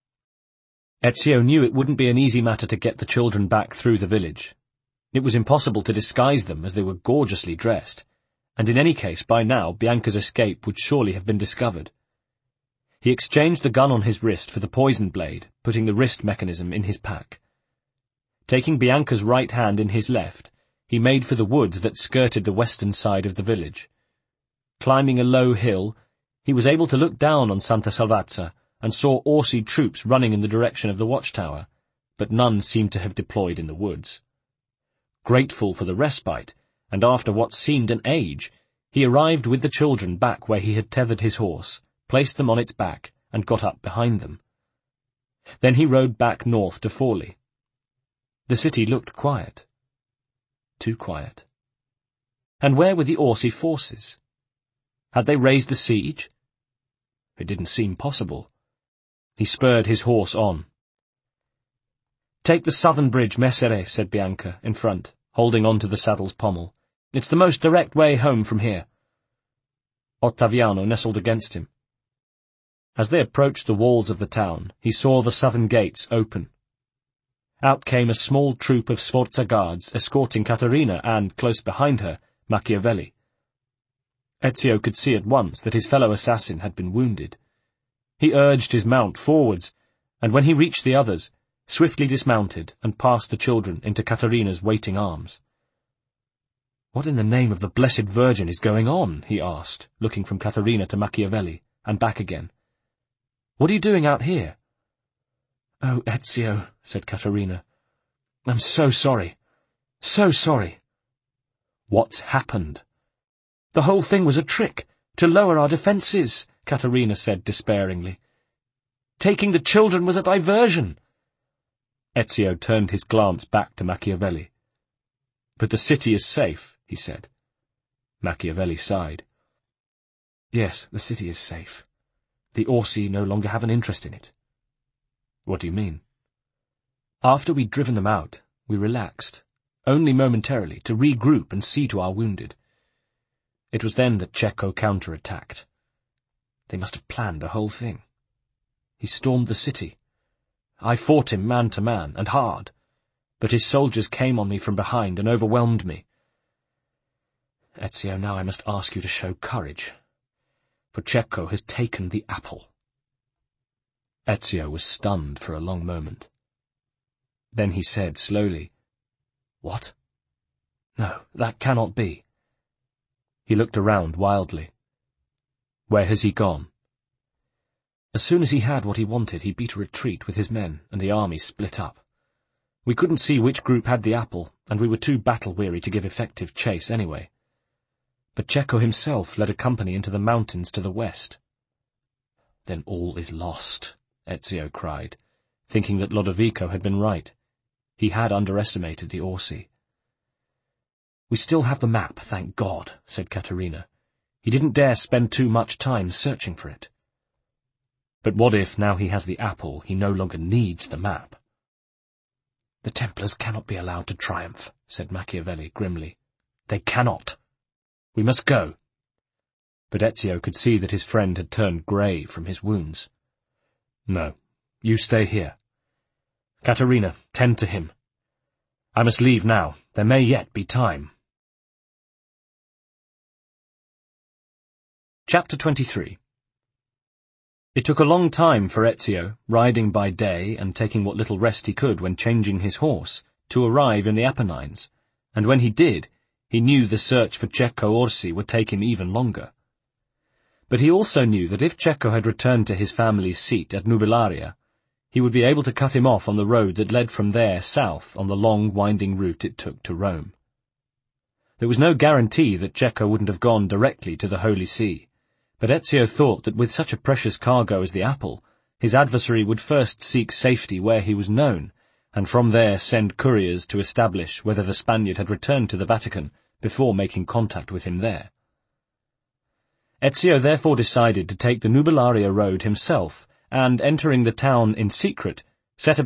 Ezio knew it wouldn't be an easy matter to get the children back through the village. It was impossible to disguise them, as they were gorgeously dressed, and in any case by now Bianca's escape would surely have been discovered. He exchanged the gun on his wrist for the poison blade, putting the wrist mechanism in his pack. Taking Bianca's right hand in his left, he made for the woods that skirted the western side of the village. Climbing a low hill, he was able to look down on Santa Salvatza and saw Orsi troops running in the direction of the watchtower, but none seemed to have deployed in the woods. Grateful for the respite, and after what seemed an age, he arrived with the children back where he had tethered his horse, placed them on its back, and got up behind them. Then he rode back north to Forli. The city looked quiet. Too quiet. And where were the Orsi forces? Had they raised the siege? It didn't seem possible. He spurred his horse on. "Take the southern bridge, Messere," said Bianca, in front, holding on to the saddle's pommel. "It's the most direct way home from here." Ottaviano nestled against him. As they approached the walls of the town, he saw the southern gates open. Out came a small troop of Sforza guards escorting Caterina and, close behind her, Machiavelli. Ezio could see at once that his fellow assassin had been wounded. He urged his mount forwards, and when he reached the others, swiftly dismounted and passed the children into Caterina's waiting arms. "What in the name of the Blessed Virgin is going on?" he asked, looking from Caterina to Machiavelli, and back again. "What are you doing out here?" "Oh, Ezio," said Caterina. "I'm so sorry. So sorry." "What's happened?" "The whole thing was a trick, to lower our defences," Caterina said despairingly. "Taking the children was a diversion." Ezio turned his glance back to Machiavelli. "But the city is safe," he said. Machiavelli sighed. "Yes, the city is safe. The Orsi no longer have an interest in it." "What do you mean?" "After we'd driven them out, we relaxed, only momentarily, to regroup and see to our wounded. It was then that Cecco counter-attacked. They must have planned the whole thing. He stormed the city. I fought him man to man, and hard, but his soldiers came on me from behind and overwhelmed me. Ezio, now I must ask you to show courage, for Cecco has taken the apple." Ezio was stunned for a long moment. Then he said slowly, "What? No, that cannot be." He looked around wildly. "Where has he gone?" "As soon as he had what he wanted, he beat a retreat with his men, and the army split up. We couldn't see which group had the apple, and we were too battle-weary to give effective chase anyway. But Cecco himself led a company into the mountains to the west." "Then all is lost," Ezio cried, thinking that Lodovico had been right. He had underestimated the Orsi. "We still have the map, thank God," said Caterina. "He didn't dare spend too much time searching for it." "But what if, now he has the apple, he no longer needs the map?" "The Templars cannot be allowed to triumph," said Machiavelli grimly. "They cannot. We must go." But Ezio could see that his friend had turned grey from his wounds. "No, you stay here. Caterina, tend to him. I must leave now. There may yet be time." Chapter 23. It took a long time for Ezio, riding by day and taking what little rest he could when changing his horse, to arrive in the Apennines, and when he did, he knew the search for Cecco Orsi would take him even longer. But he also knew that if Cecco had returned to his family's seat at Nubilaria, he would be able to cut him off on the road that led from there south on the long, winding route it took to Rome. There was no guarantee that Cecco wouldn't have gone directly to the Holy See, but Ezio thought that with such a precious cargo as the apple, his adversary would first seek safety where he was known, and from there send couriers to establish whether the Spaniard had returned to the Vatican before making contact with him there. Ezio therefore decided to take the Nubilaria road himself, and, entering the town in secret, set about